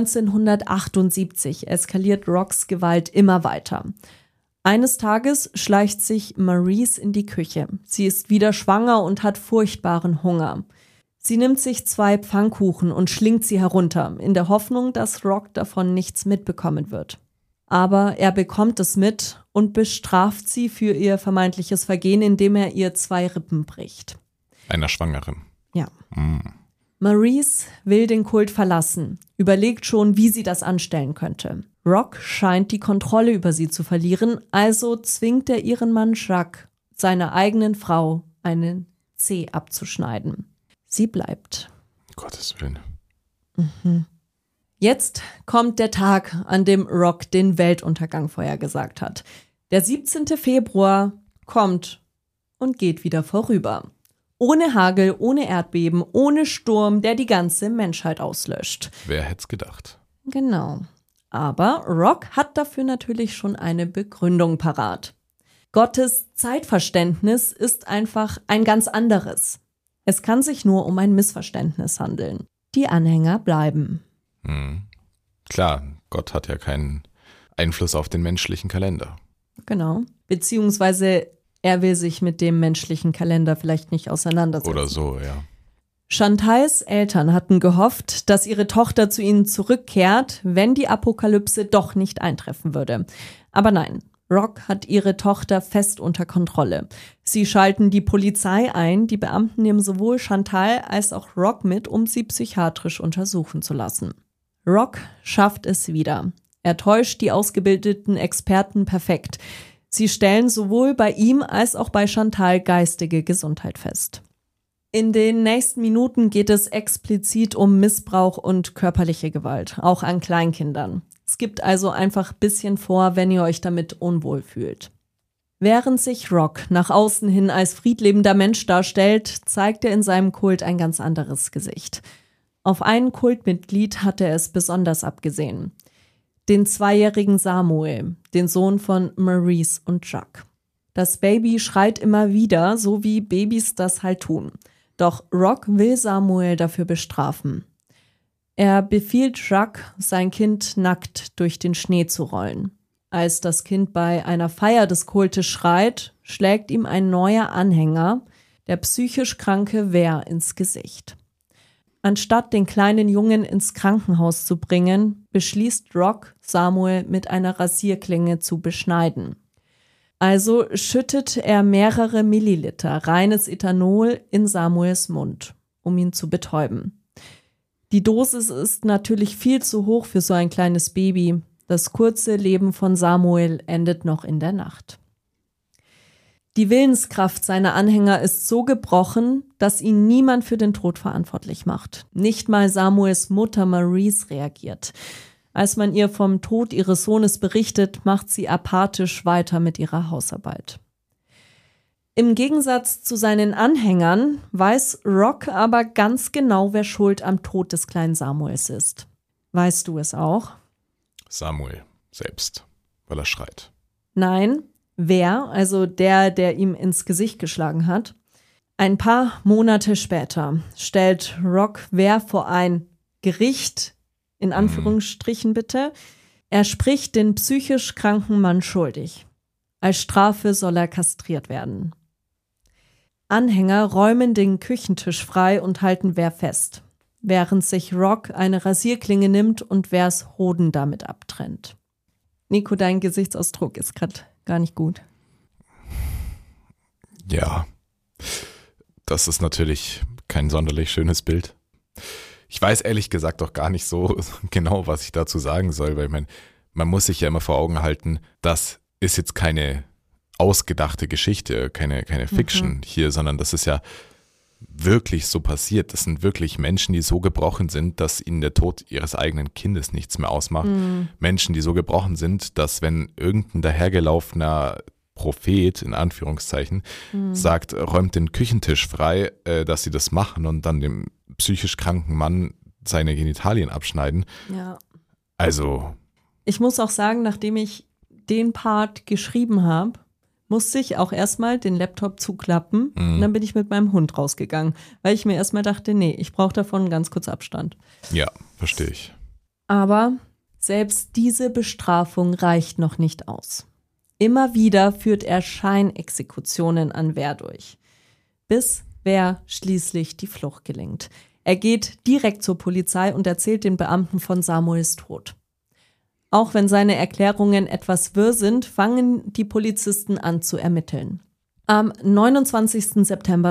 1978 eskaliert Rocks Gewalt immer weiter. Eines Tages schleicht sich Maurice in die Küche. Sie ist wieder schwanger und hat furchtbaren Hunger. Sie nimmt sich 2 Pfannkuchen und schlingt sie herunter, in der Hoffnung, dass Rock davon nichts mitbekommen wird. Aber er bekommt es mit und bestraft sie für ihr vermeintliches Vergehen, indem er ihr 2 Rippen bricht. Einer Schwangeren. Ja. Maurice will den Kult verlassen, überlegt schon, wie sie das anstellen könnte. Rock scheint die Kontrolle über sie zu verlieren, also zwingt er ihren Mann Jacques, seiner eigenen Frau, einen Zeh abzuschneiden. Sie bleibt. Gottes Willen. Jetzt kommt der Tag, an dem Rock den Weltuntergang vorhergesagt hat. Der 17. Februar kommt und geht wieder vorüber. Ohne Hagel, ohne Erdbeben, ohne Sturm, der die ganze Menschheit auslöscht. Wer hätte es gedacht? Genau. Aber Rock hat dafür natürlich schon eine Begründung parat. Gottes Zeitverständnis ist einfach ein ganz anderes. Es kann sich nur um ein Missverständnis handeln. Die Anhänger bleiben. Klar, Gott hat ja keinen Einfluss auf den menschlichen Kalender. Genau. Beziehungsweise er will sich mit dem menschlichen Kalender vielleicht nicht auseinandersetzen. Oder so, ja. Chantals Eltern hatten gehofft, dass ihre Tochter zu ihnen zurückkehrt, wenn die Apokalypse doch nicht eintreffen würde. Aber nein, Rock hat ihre Tochter fest unter Kontrolle. Sie schalten die Polizei ein, die Beamten nehmen sowohl Chantal als auch Rock mit, um sie psychiatrisch untersuchen zu lassen. Rock schafft es wieder. Er täuscht die ausgebildeten Experten perfekt. Sie stellen sowohl bei ihm als auch bei Chantal geistige Gesundheit fest. In den nächsten Minuten geht es explizit um Missbrauch und körperliche Gewalt, auch an Kleinkindern. Es gibt also einfach ein bisschen vor, wenn ihr euch damit unwohl fühlt. Während sich Rock nach außen hin als friedlebender Mensch darstellt, zeigt er in seinem Kult ein ganz anderes Gesicht. Auf ein Kultmitglied hat er es besonders abgesehen. Den 2-jährigen Samuel, den Sohn von Maurice und Jacques. Das Baby schreit immer wieder, so wie Babys das halt tun. Doch Rock will Samuel dafür bestrafen. Er befiehlt Jacques, sein Kind nackt durch den Schnee zu rollen. Als das Kind bei einer Feier des Kultes schreit, schlägt ihm ein neuer Anhänger, der psychisch kranke Wehr, ins Gesicht. Anstatt den kleinen Jungen ins Krankenhaus zu bringen, beschließt Rock, Samuel mit einer Rasierklinge zu beschneiden. Also schüttet er mehrere Milliliter reines Ethanol in Samuels Mund, um ihn zu betäuben. Die Dosis ist natürlich viel zu hoch für so ein kleines Baby. Das kurze Leben von Samuel endet noch in der Nacht. Die Willenskraft seiner Anhänger ist so gebrochen, dass ihn niemand für den Tod verantwortlich macht. Nicht mal Samuels Mutter Maurice reagiert. Als man ihr vom Tod ihres Sohnes berichtet, macht sie apathisch weiter mit ihrer Hausarbeit. Im Gegensatz zu seinen Anhängern weiß Rock aber ganz genau, wer schuld am Tod des kleinen Samuels ist. Weißt du es auch? Samuel selbst, weil er schreit. Nein, wer, also der ihm ins Gesicht geschlagen hat. Ein paar Monate später stellt Rock wer vor ein Gericht, in Anführungsstrichen bitte. Er spricht den psychisch kranken Mann schuldig. Als Strafe soll er kastriert werden. Anhänger räumen den Küchentisch frei und halten Ver fest, während sich Rock eine Rasierklinge nimmt und Vers Hoden damit abtrennt. Nico, dein Gesichtsausdruck ist gerade gar nicht gut. Ja, das ist natürlich kein sonderlich schönes Bild. Ich weiß ehrlich gesagt auch gar nicht so genau, was ich dazu sagen soll, weil man muss sich ja immer vor Augen halten, das ist jetzt keine ausgedachte Geschichte, keine Fiction hier, sondern das ist ja wirklich so passiert. Das sind wirklich Menschen, die so gebrochen sind, dass ihnen der Tod ihres eigenen Kindes nichts mehr ausmacht. Menschen, die so gebrochen sind, dass wenn irgendein dahergelaufener Prophet, in Anführungszeichen, sagt, räumt den Küchentisch frei, dass sie das machen und dann dem psychisch kranken Mann seine Genitalien abschneiden. Ja. Also. Ich muss auch sagen, nachdem ich den Part geschrieben habe, musste ich auch erstmal den Laptop zuklappen und dann bin ich mit meinem Hund rausgegangen, weil ich mir erstmal dachte, nee, ich brauche davon ganz kurz Abstand. Ja, verstehe ich. Aber selbst diese Bestrafung reicht noch nicht aus. Immer wieder führt er Scheinexekutionen an Ver durch, bis Ver schließlich die Flucht gelingt. Er geht direkt zur Polizei und erzählt den Beamten von Samuels Tod. Auch wenn seine Erklärungen etwas wirr sind, fangen die Polizisten an zu ermitteln. Am 29. September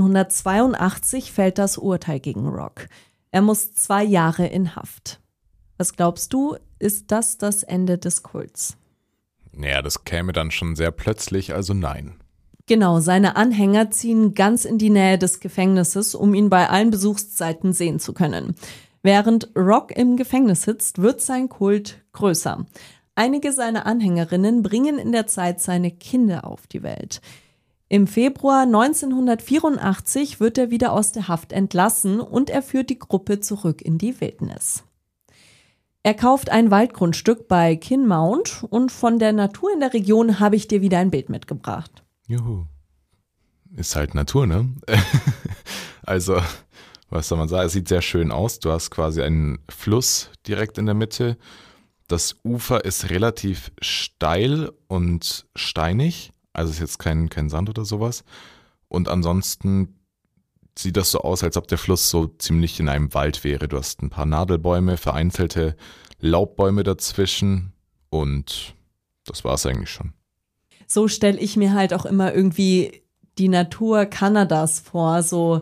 1982 fällt das Urteil gegen Rock. Er muss 2 Jahre in Haft. Was glaubst du, ist das Ende des Kults? Naja, das käme dann schon sehr plötzlich, also nein. Genau, seine Anhänger ziehen ganz in die Nähe des Gefängnisses, um ihn bei allen Besuchszeiten sehen zu können. Während Rock im Gefängnis sitzt, wird sein Kult größer. Einige seiner Anhängerinnen bringen in der Zeit seine Kinder auf die Welt. Im Februar 1984 wird er wieder aus der Haft entlassen und er führt die Gruppe zurück in die Wildnis. Er kauft ein Waldgrundstück bei Kinmount und von der Natur in der Region habe ich dir wieder ein Bild mitgebracht. Juhu. Ist halt Natur, ne? Also, was soll man sagen? Es sieht sehr schön aus. Du hast quasi einen Fluss direkt in der Mitte. Das Ufer ist relativ steil und steinig. Also ist jetzt kein Sand oder sowas. Und ansonsten sieht das so aus, als ob der Fluss so ziemlich in einem Wald wäre. Du hast ein paar Nadelbäume, vereinzelte Laubbäume dazwischen und das war's eigentlich schon. So stelle ich mir halt auch immer irgendwie die Natur Kanadas vor, so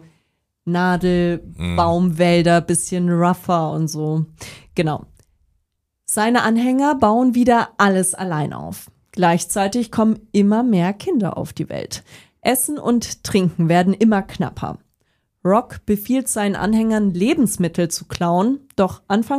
Nadelbaumwälder, bisschen rougher und so. Genau. Seine Anhänger bauen wieder alles allein auf. Gleichzeitig kommen immer mehr Kinder auf die Welt. Essen und Trinken werden immer knapper. Rock befiehlt seinen Anhängern, Lebensmittel zu klauen, doch Anfang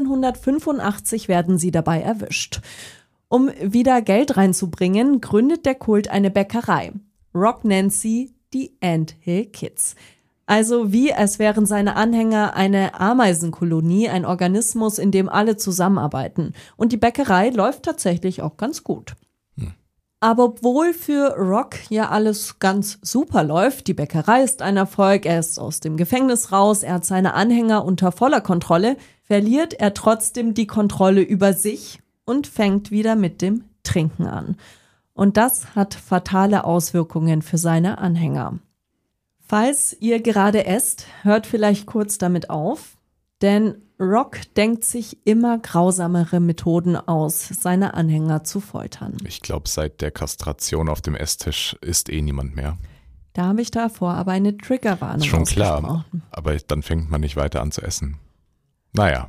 1985 werden sie dabei erwischt. Um wieder Geld reinzubringen, gründet der Kult eine Bäckerei. Rock nennt sie die Ant Hill Kids. Also wie, als wären seine Anhänger eine Ameisenkolonie, ein Organismus, in dem alle zusammenarbeiten. Und die Bäckerei läuft tatsächlich auch ganz gut. Aber obwohl für Rock ja alles ganz super läuft, die Bäckerei ist ein Erfolg, er ist aus dem Gefängnis raus, er hat seine Anhänger unter voller Kontrolle, verliert er trotzdem die Kontrolle über sich und fängt wieder mit dem Trinken an. Und das hat fatale Auswirkungen für seine Anhänger. Falls ihr gerade esst, hört vielleicht kurz damit auf, denn Rock denkt sich immer grausamere Methoden aus, seine Anhänger zu foltern. Ich glaube, seit der Kastration auf dem Esstisch isst niemand mehr. Da habe ich davor aber eine Triggerwarnung Ist schon klar, aber dann fängt man nicht weiter an zu essen. Naja.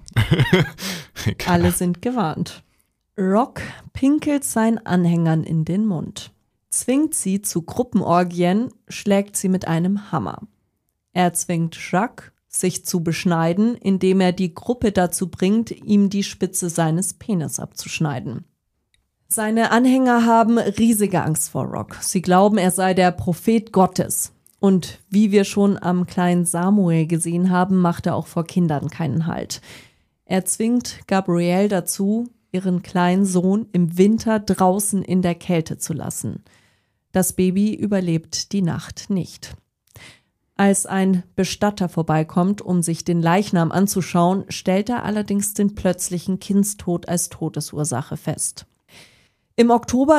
Alle sind gewarnt. Rock pinkelt seinen Anhängern in den Mund, zwingt sie zu Gruppenorgien, schlägt sie mit einem Hammer. Er zwingt Jacques, sich zu beschneiden, indem er die Gruppe dazu bringt, ihm die Spitze seines Penis abzuschneiden. Seine Anhänger haben riesige Angst vor Rock. Sie glauben, er sei der Prophet Gottes. Und wie wir schon am kleinen Samuel gesehen haben, macht er auch vor Kindern keinen Halt. Er zwingt Gabrielle dazu, ihren kleinen Sohn im Winter draußen in der Kälte zu lassen. Das Baby überlebt die Nacht nicht. Als ein Bestatter vorbeikommt, um sich den Leichnam anzuschauen, stellt er allerdings den plötzlichen Kindstod als Todesursache fest. Im Oktober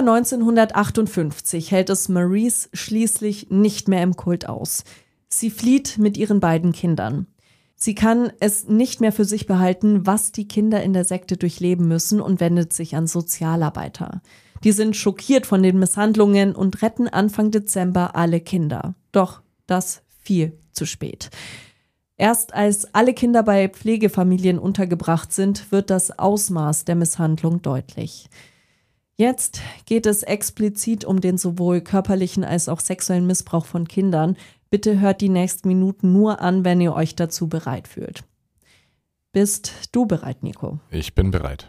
1958 hält es Maurice schließlich nicht mehr im Kult aus. Sie flieht mit ihren beiden Kindern. Sie kann es nicht mehr für sich behalten, was die Kinder in der Sekte durchleben müssen und wendet sich an Sozialarbeiter. Die sind schockiert von den Misshandlungen und retten Anfang Dezember alle Kinder. Doch das viel zu spät. Erst als alle Kinder bei Pflegefamilien untergebracht sind, wird das Ausmaß der Misshandlung deutlich. Jetzt geht es explizit um den sowohl körperlichen als auch sexuellen Missbrauch von Kindern. Bitte hört die nächsten Minuten nur an, wenn ihr euch dazu bereit fühlt. Bist du bereit, Nico? Ich bin bereit.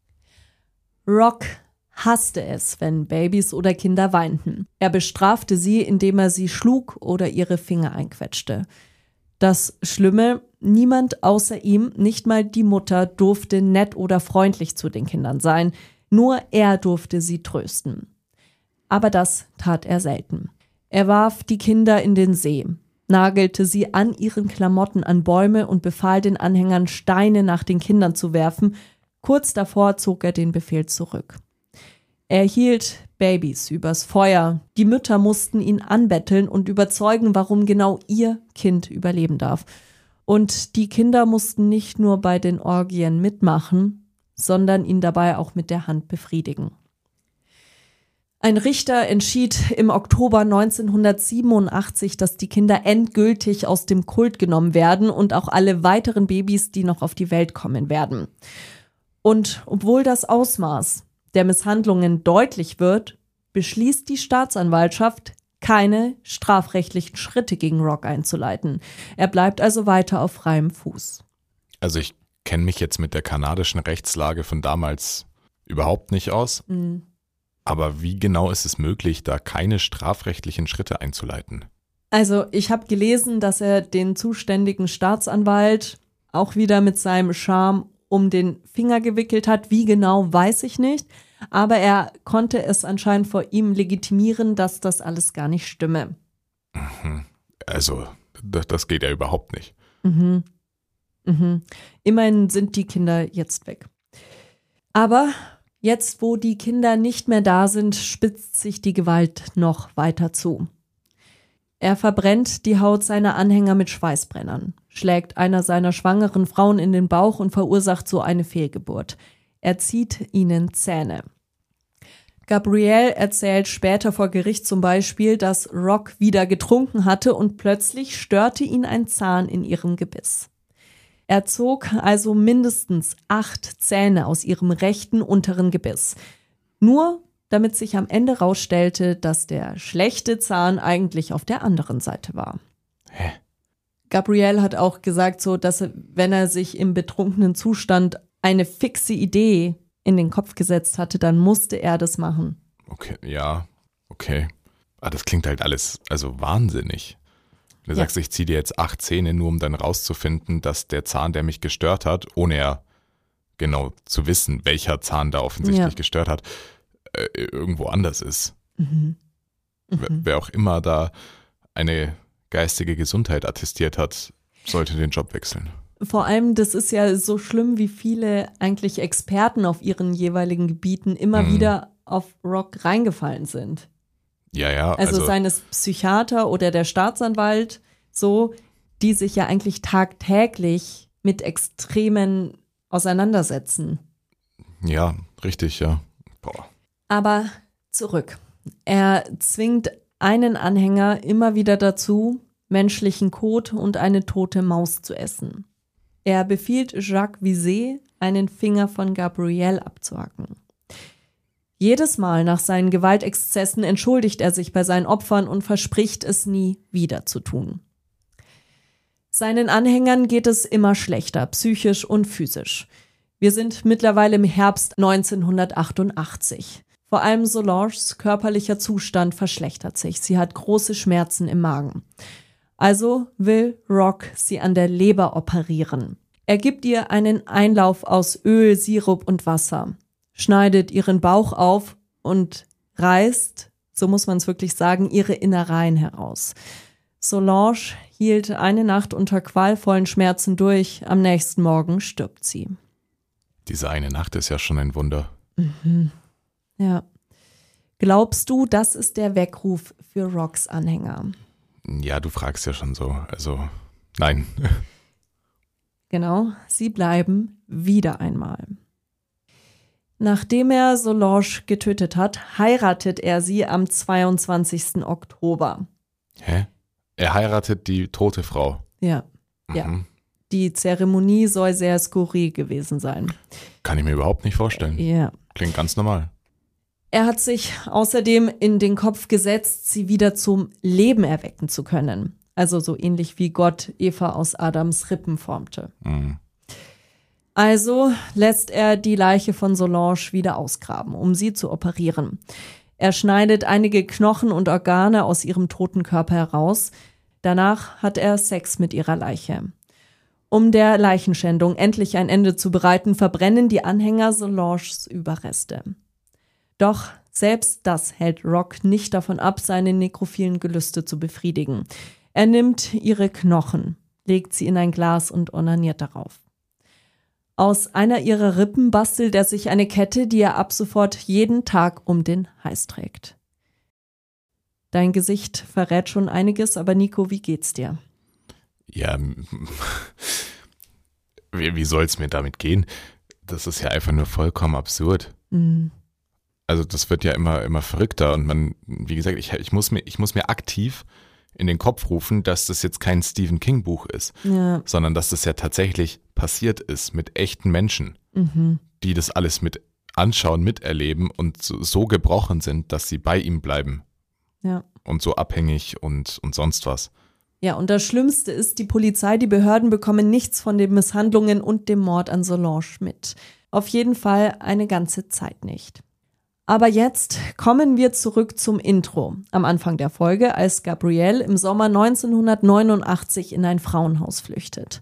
Rock hasste es, wenn Babys oder Kinder weinten. Er bestrafte sie, indem er sie schlug oder ihre Finger einquetschte. Das Schlimme, niemand außer ihm, nicht mal die Mutter, durfte nett oder freundlich zu den Kindern sein. Nur er durfte sie trösten. Aber das tat er selten. Er warf die Kinder in den See, nagelte sie an ihren Klamotten an Bäume und befahl den Anhängern, Steine nach den Kindern zu werfen. Kurz davor zog er den Befehl zurück. Er hielt Babys übers Feuer. Die Mütter mussten ihn anbetteln und überzeugen, warum genau ihr Kind überleben darf. Und die Kinder mussten nicht nur bei den Orgien mitmachen, sondern ihn dabei auch mit der Hand befriedigen. Ein Richter entschied im Oktober 1987, dass die Kinder endgültig aus dem Kult genommen werden und auch alle weiteren Babys, die noch auf die Welt kommen werden. Und obwohl das Ausmaß der Misshandlungen deutlich wird, beschließt die Staatsanwaltschaft, keine strafrechtlichen Schritte gegen Rock einzuleiten. Er bleibt also weiter auf freiem Fuß. Also ich kenne mich jetzt mit der kanadischen Rechtslage von damals überhaupt nicht aus. Aber wie genau ist es möglich, da keine strafrechtlichen Schritte einzuleiten? Also ich habe gelesen, dass er den zuständigen Staatsanwalt auch wieder mit seinem Charme um den Finger gewickelt hat. Wie genau, weiß ich nicht. Aber er konnte es anscheinend vor ihm legitimieren, dass das alles gar nicht stimme. Also, das geht ja überhaupt nicht. Immerhin sind die Kinder jetzt weg. Aber jetzt, wo die Kinder nicht mehr da sind, spitzt sich die Gewalt noch weiter zu. Er verbrennt die Haut seiner Anhänger mit Schweißbrennern, schlägt einer seiner schwangeren Frauen in den Bauch und verursacht so eine Fehlgeburt. Er zieht ihnen Zähne. Gabrielle erzählt später vor Gericht zum Beispiel, dass Rock wieder getrunken hatte und plötzlich störte ihn ein Zahn in ihrem Gebiss. Er zog also mindestens 8 Zähne aus ihrem rechten unteren Gebiss. Nur damit sich am Ende rausstellte, dass der schlechte Zahn eigentlich auf der anderen Seite war. Hä? Gabrielle hat auch gesagt, so, dass wenn er sich im betrunkenen Zustand eine fixe Idee in den Kopf gesetzt hatte, dann musste er das machen. Okay, ja, okay. Aber das klingt halt alles, also wahnsinnig. Du sagst, ich ziehe dir jetzt 8 Zähne, nur um dann rauszufinden, dass der Zahn, der mich gestört hat, ohne ja genau zu wissen, welcher Zahn da offensichtlich gestört hat, irgendwo anders ist. Wer auch immer da eine geistige Gesundheit attestiert hat, sollte den Job wechseln. Vor allem, das ist ja so schlimm, wie viele eigentlich Experten auf ihren jeweiligen Gebieten immer wieder auf Rock reingefallen sind. Ja. Also seien es Psychiater oder der Staatsanwalt, so, die sich ja eigentlich tagtäglich mit Extremen auseinandersetzen. Ja, richtig, ja. Boah. Aber zurück. Er zwingt einen Anhänger immer wieder dazu, menschlichen Kot und eine tote Maus zu essen. Er befiehlt Jacques Vizet, einen Finger von Gabrielle abzuhacken. Jedes Mal nach seinen Gewaltexzessen entschuldigt er sich bei seinen Opfern und verspricht, es nie wieder zu tun. Seinen Anhängern geht es immer schlechter, psychisch und physisch. Wir sind mittlerweile im Herbst 1988. Vor allem Solanges körperlicher Zustand verschlechtert sich. Sie hat große Schmerzen im Magen. Also will Rock sie an der Leber operieren. Er gibt ihr einen Einlauf aus Öl, Sirup und Wasser, schneidet ihren Bauch auf und reißt, so muss man es wirklich sagen, ihre Innereien heraus. Solange hielt eine Nacht unter qualvollen Schmerzen durch, am nächsten Morgen stirbt sie. Diese eine Nacht ist ja schon ein Wunder. Ja. Glaubst du, das ist der Weckruf für Rocks Anhänger? Ja, du fragst ja schon so. Also, nein. Genau, sie bleiben wieder einmal. Nachdem er Solange getötet hat, heiratet er sie am 22. Oktober. Hä? Er heiratet die tote Frau. Ja, ja. Die Zeremonie soll sehr skurril gewesen sein. Kann ich mir überhaupt nicht vorstellen. Ja. Klingt ganz normal. Er hat sich außerdem in den Kopf gesetzt, sie wieder zum Leben erwecken zu können. Also so ähnlich wie Gott Eva aus Adams Rippen formte. Mhm. Also lässt er die Leiche von Solange wieder ausgraben, um sie zu operieren. Er schneidet einige Knochen und Organe aus ihrem toten Körper heraus. Danach hat er Sex mit ihrer Leiche. Um der Leichenschändung endlich ein Ende zu bereiten, verbrennen die Anhänger Solanges Überreste. Doch selbst das hält Rock nicht davon ab, seine nekrophilen Gelüste zu befriedigen. Er nimmt ihre Knochen, legt sie in ein Glas und onaniert darauf. Aus einer ihrer Rippen bastelt er sich eine Kette, die er ab sofort jeden Tag um den Hals trägt. Dein Gesicht verrät schon einiges, aber Nico, wie geht's dir? Ja, wie soll es mir damit gehen? Das ist ja einfach nur vollkommen absurd. Mhm. Also das wird ja immer verrückter und man, wie gesagt, ich muss mir aktiv in den Kopf rufen, dass das jetzt kein Stephen King Buch ist, sondern dass das ja tatsächlich passiert ist mit echten Menschen, die das alles mit anschauen, miterleben und so gebrochen sind, dass sie bei ihm bleiben. Ja. Und so abhängig und sonst was. Ja, und das Schlimmste ist, die Polizei, die Behörden bekommen nichts von den Misshandlungen und dem Mord an Solange mit. Auf jeden Fall eine ganze Zeit nicht. Aber jetzt kommen wir zurück zum Intro am Anfang der Folge, als Gabrielle im Sommer 1989 in ein Frauenhaus flüchtet.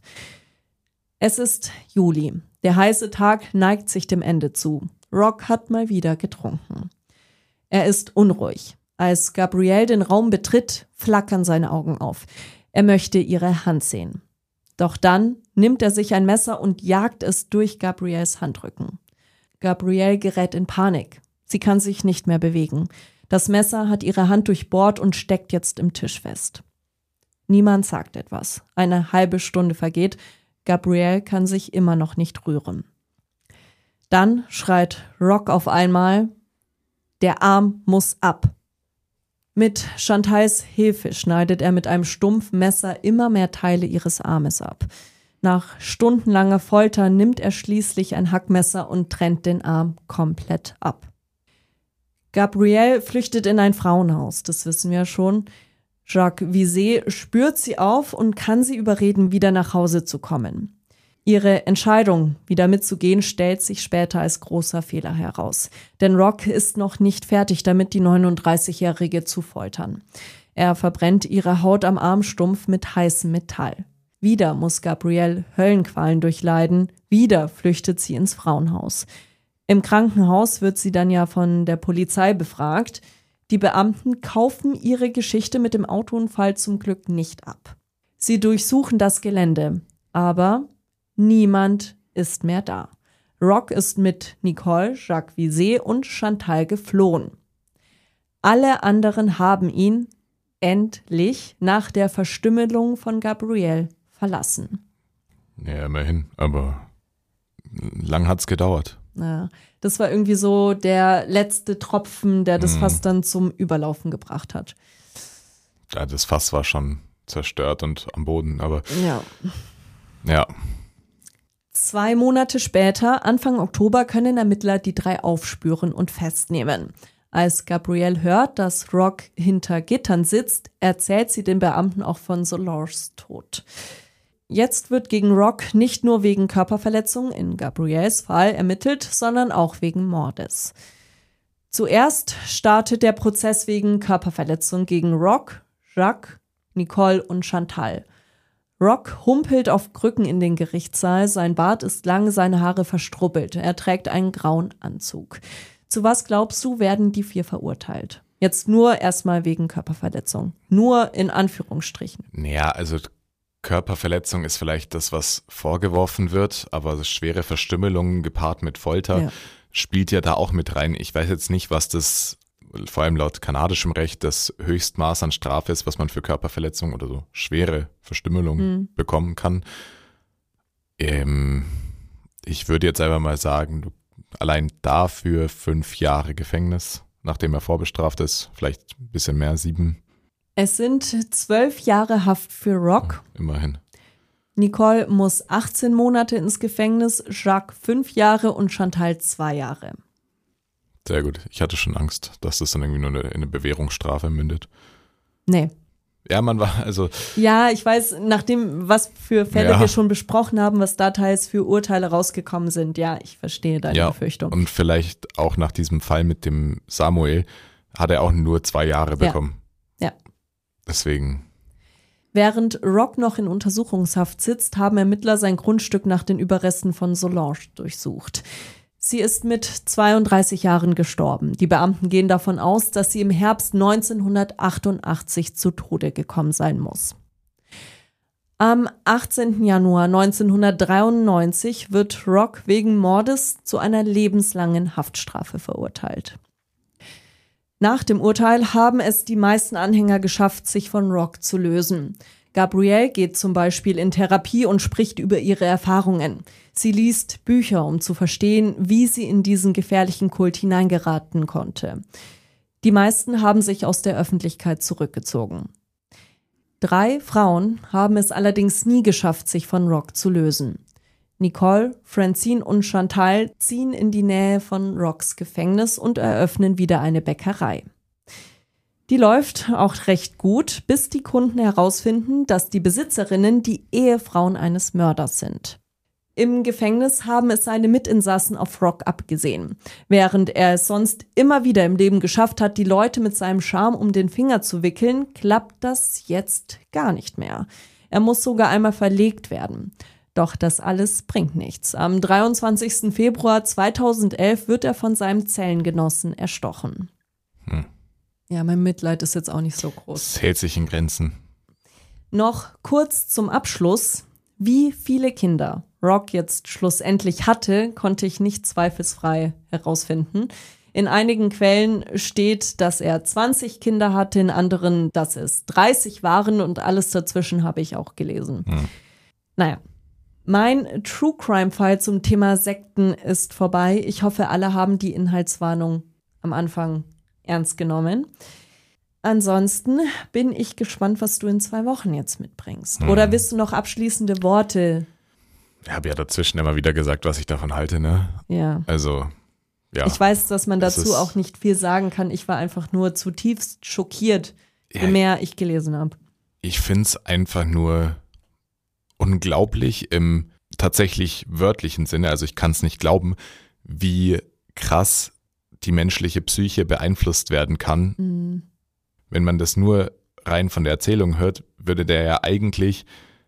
Es ist Juli. Der heiße Tag neigt sich dem Ende zu. Rock hat mal wieder getrunken. Er ist unruhig. Als Gabrielle den Raum betritt, flackern seine Augen auf. Er möchte ihre Hand sehen. Doch dann nimmt er sich ein Messer und jagt es durch Gabrielles Handrücken. Gabrielle gerät in Panik. Sie kann sich nicht mehr bewegen. Das Messer hat ihre Hand durchbohrt und steckt jetzt im Tisch fest. Niemand sagt etwas. Eine halbe Stunde vergeht. Gabrielle kann sich immer noch nicht rühren. Dann schreit Rock auf einmal: Der Arm muss ab. Mit Chantals Hilfe schneidet er mit einem stumpfen Messer immer mehr Teile ihres Armes ab. Nach stundenlanger Folter nimmt er schließlich ein Hackmesser und trennt den Arm komplett ab. Gabrielle flüchtet in ein Frauenhaus, das wissen wir schon. Jacques Vizet spürt sie auf und kann sie überreden, wieder nach Hause zu kommen. Ihre Entscheidung, wieder mitzugehen, stellt sich später als großer Fehler heraus. Denn Rock ist noch nicht fertig damit, die 39-Jährige zu foltern. Er verbrennt ihre Haut am Armstumpf mit heißem Metall. Wieder muss Gabrielle Höllenqualen durchleiden, wieder flüchtet sie ins Frauenhaus. Im Krankenhaus wird sie dann ja von der Polizei befragt. Die Beamten kaufen ihre Geschichte mit dem Autounfall zum Glück nicht ab. Sie durchsuchen das Gelände, aber niemand ist mehr da. Rock ist mit Nicole, Jacques Vizet und Chantal geflohen. Alle anderen haben ihn endlich nach der Verstümmelung von Gabrielle verlassen. Ja, immerhin, aber lang hat's gedauert. Ja, das war irgendwie so der letzte Tropfen, der das Fass dann zum Überlaufen gebracht hat. Ja, das Fass war schon zerstört und am Boden, aber ja. 2 Monate später, Anfang Oktober, können Ermittler die 3 aufspüren und festnehmen. Als Gabrielle hört, dass Rock hinter Gittern sitzt, erzählt sie den Beamten auch von Solanges Tod. Jetzt wird gegen Rock nicht nur wegen Körperverletzung in Gabrielles Fall ermittelt, sondern auch wegen Mordes. Zuerst startet der Prozess wegen Körperverletzung gegen Rock, Jacques, Nicole und Chantal. Rock humpelt auf Krücken in den Gerichtssaal, sein Bart ist lang, seine Haare verstrubbelt, er trägt einen grauen Anzug. Zu was glaubst du, werden die 4 verurteilt? Jetzt nur erstmal wegen Körperverletzung. Nur in Anführungsstrichen. Naja, also Körperverletzung ist vielleicht das, was vorgeworfen wird, aber schwere Verstümmelung gepaart mit Folter spielt ja da auch mit rein. Ich weiß jetzt nicht, was das vor allem laut kanadischem Recht das Höchstmaß an Strafe ist, was man für Körperverletzung oder so schwere Verstümmelung bekommen kann. Ich würde jetzt einfach mal sagen, allein dafür 5 Jahre Gefängnis, nachdem er vorbestraft ist, vielleicht ein bisschen mehr, 7. Es sind 12 Jahre Haft für Rock. Immerhin. Nicole muss 18 Monate ins Gefängnis, Jacques 5 Jahre und Chantal 2 Jahre. Sehr gut. Ich hatte schon Angst, dass das dann irgendwie nur in eine Bewährungsstrafe mündet. Nee. Ja, man war, also. Ja, ich weiß, nachdem, was für Fälle wir schon besprochen haben, was da teils für Urteile rausgekommen sind. Ja, ich verstehe deine Befürchtung. Und vielleicht auch nach diesem Fall mit dem Samuel hat er auch nur 2 Jahre bekommen. Ja. Deswegen. Während Rock noch in Untersuchungshaft sitzt, haben Ermittler sein Grundstück nach den Überresten von Solange durchsucht. Sie ist mit 32 Jahren gestorben. Die Beamten gehen davon aus, dass sie im Herbst 1988 zu Tode gekommen sein muss. Am 18. Januar 1993 wird Rock wegen Mordes zu einer lebenslangen Haftstrafe verurteilt. Nach dem Urteil haben es die meisten Anhänger geschafft, sich von Rock zu lösen. Gabrielle geht zum Beispiel in Therapie und spricht über ihre Erfahrungen. Sie liest Bücher, um zu verstehen, wie sie in diesen gefährlichen Kult hineingeraten konnte. Die meisten haben sich aus der Öffentlichkeit zurückgezogen. 3 Frauen haben es allerdings nie geschafft, sich von Rock zu lösen. Nicole, Francine und Chantal ziehen in die Nähe von Rocks Gefängnis und eröffnen wieder eine Bäckerei. Die läuft auch recht gut, bis die Kunden herausfinden, dass die Besitzerinnen die Ehefrauen eines Mörders sind. Im Gefängnis haben es seine Mitinsassen auf Rock abgesehen. Während er es sonst immer wieder im Leben geschafft hat, die Leute mit seinem Charme um den Finger zu wickeln, klappt das jetzt gar nicht mehr. Er muss sogar einmal verlegt werden. Doch das alles bringt nichts. Am 23. Februar 2011 wird er von seinem Zellengenossen erstochen. Ja, mein Mitleid ist jetzt auch nicht so groß. Es hält sich in Grenzen. Noch kurz zum Abschluss. Wie viele Kinder Rock jetzt schlussendlich hatte, konnte ich nicht zweifelsfrei herausfinden. In einigen Quellen steht, dass er 20 Kinder hatte, in anderen, dass es 30 waren und alles dazwischen habe ich auch gelesen. Naja, mein True Crime Fall zum Thema Sekten ist vorbei. Ich hoffe, alle haben die Inhaltswarnung am Anfang ernst genommen. Ansonsten bin ich gespannt, was du in 2 Wochen jetzt mitbringst. Oder willst du noch abschließende Worte? Ich habe ja dazwischen immer wieder gesagt, was ich davon halte, ne? Ja. Also, ja. Ich weiß, dass man dazu auch nicht viel sagen kann. Ich war einfach nur zutiefst schockiert, je mehr ich gelesen habe. Ich finde es einfach nur unglaublich im tatsächlich wörtlichen Sinne. Also ich kann es nicht glauben, wie krass die menschliche Psyche beeinflusst werden kann. Wenn man das nur rein von der Erzählung hört, würde der ja eigentlich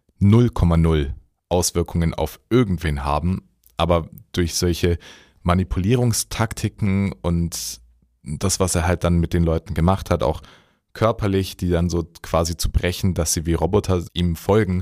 0,0 Auswirkungen auf irgendwen haben. Aber durch solche Manipulierungstaktiken und das, was er halt dann mit den Leuten gemacht hat, auch körperlich, die dann so quasi zu brechen, dass sie wie Roboter ihm folgen,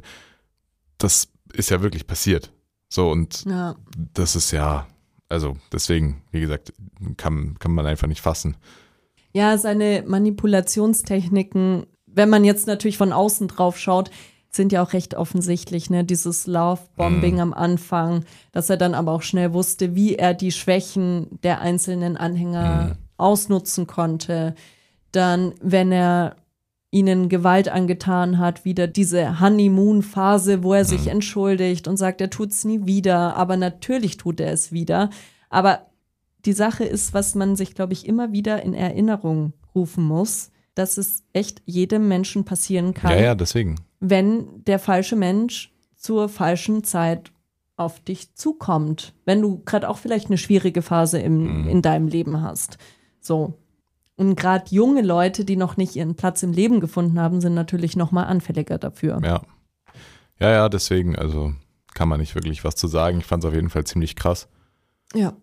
das ist ja wirklich passiert. So, und das ist ja, also deswegen, wie gesagt, kann man einfach nicht fassen. Ja, seine Manipulationstechniken, wenn man jetzt natürlich von außen drauf schaut, sind ja auch recht offensichtlich, ne? Dieses Love-Bombing am Anfang, dass er dann aber auch schnell wusste, wie er die Schwächen der einzelnen Anhänger ausnutzen konnte. Dann, wenn er ihnen Gewalt angetan hat, wieder diese Honeymoon-Phase, wo er sich entschuldigt und sagt, er tut's nie wieder, aber natürlich tut er es wieder. Aber die Sache ist, was man sich, glaube ich, immer wieder in Erinnerung rufen muss, dass es echt jedem Menschen passieren kann. Ja, deswegen. Wenn der falsche Mensch zur falschen Zeit auf dich zukommt. Wenn du gerade auch vielleicht eine schwierige Phase in deinem Leben hast. So. Und gerade junge Leute, die noch nicht ihren Platz im Leben gefunden haben, sind natürlich noch mal anfälliger dafür. Ja, deswegen, also kann man nicht wirklich was zu sagen. Ich fand es auf jeden Fall ziemlich krass. Ja.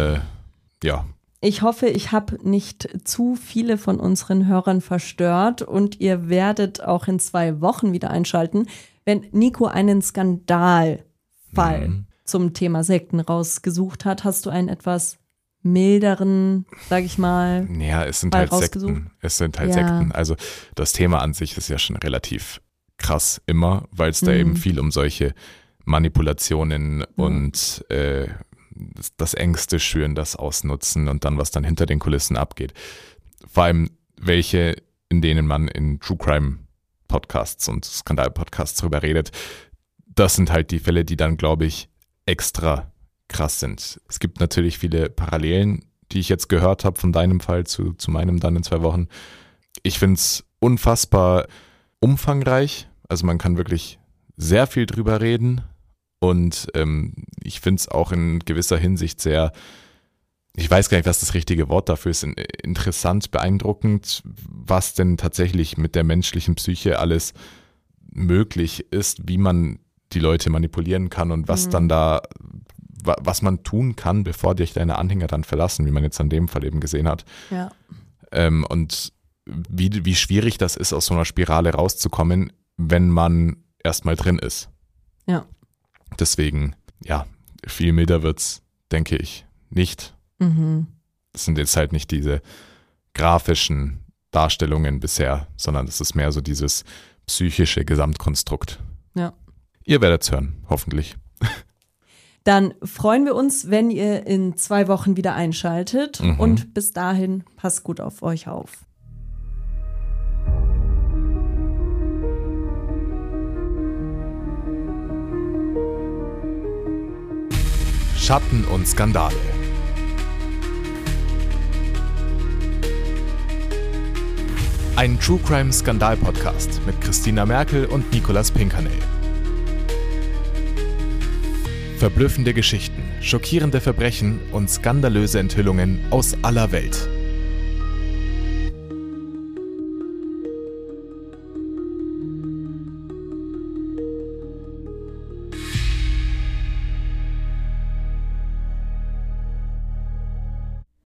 Ja. Ich hoffe, ich habe nicht zu viele von unseren Hörern verstört und ihr werdet auch in 2 Wochen wieder einschalten, wenn Nico einen Skandalfall zum Thema Sekten rausgesucht hat. Hast du einen etwas milderen, sag ich mal. Ja, es sind Mal halt rausgesucht. Sekten. Es sind halt Ja. Sekten. Also das Thema an sich ist ja schon relativ krass immer, weil es da eben viel um solche Manipulationen und das Ängste schüren, das Ausnutzen und dann, was dann hinter den Kulissen abgeht. Vor allem welche, in denen man in True Crime Podcasts und Skandal-Podcasts drüber redet. Das sind halt die Fälle, die dann, glaube ich, extra krass sind. Es gibt natürlich viele Parallelen, die ich jetzt gehört habe von deinem Fall zu meinem dann in 2 Wochen. Ich finde es unfassbar umfangreich. Also man kann wirklich sehr viel drüber reden und ich finde es auch in gewisser Hinsicht sehr, ich weiß gar nicht, was das richtige Wort dafür ist, interessant, beeindruckend, was denn tatsächlich mit der menschlichen Psyche alles möglich ist, wie man die Leute manipulieren kann und was dann da, was man tun kann, bevor dich deine Anhänger dann verlassen, wie man jetzt an dem Fall eben gesehen hat. Ja. Und wie schwierig das ist, aus so einer Spirale rauszukommen, wenn man erstmal drin ist. Ja. Deswegen, ja, viel milder wird's, denke ich, nicht. Das sind jetzt halt nicht diese grafischen Darstellungen bisher, sondern das ist mehr so dieses psychische Gesamtkonstrukt. Ja. Ihr werdet es hören, hoffentlich. Dann freuen wir uns, wenn ihr in 2 Wochen wieder einschaltet und bis dahin passt gut auf euch auf. Schatten und Skandale. Ein True Crime Skandal Podcast mit Christina Merkel und Nicolas Pinkernel. Verblüffende Geschichten, schockierende Verbrechen und skandalöse Enthüllungen aus aller Welt.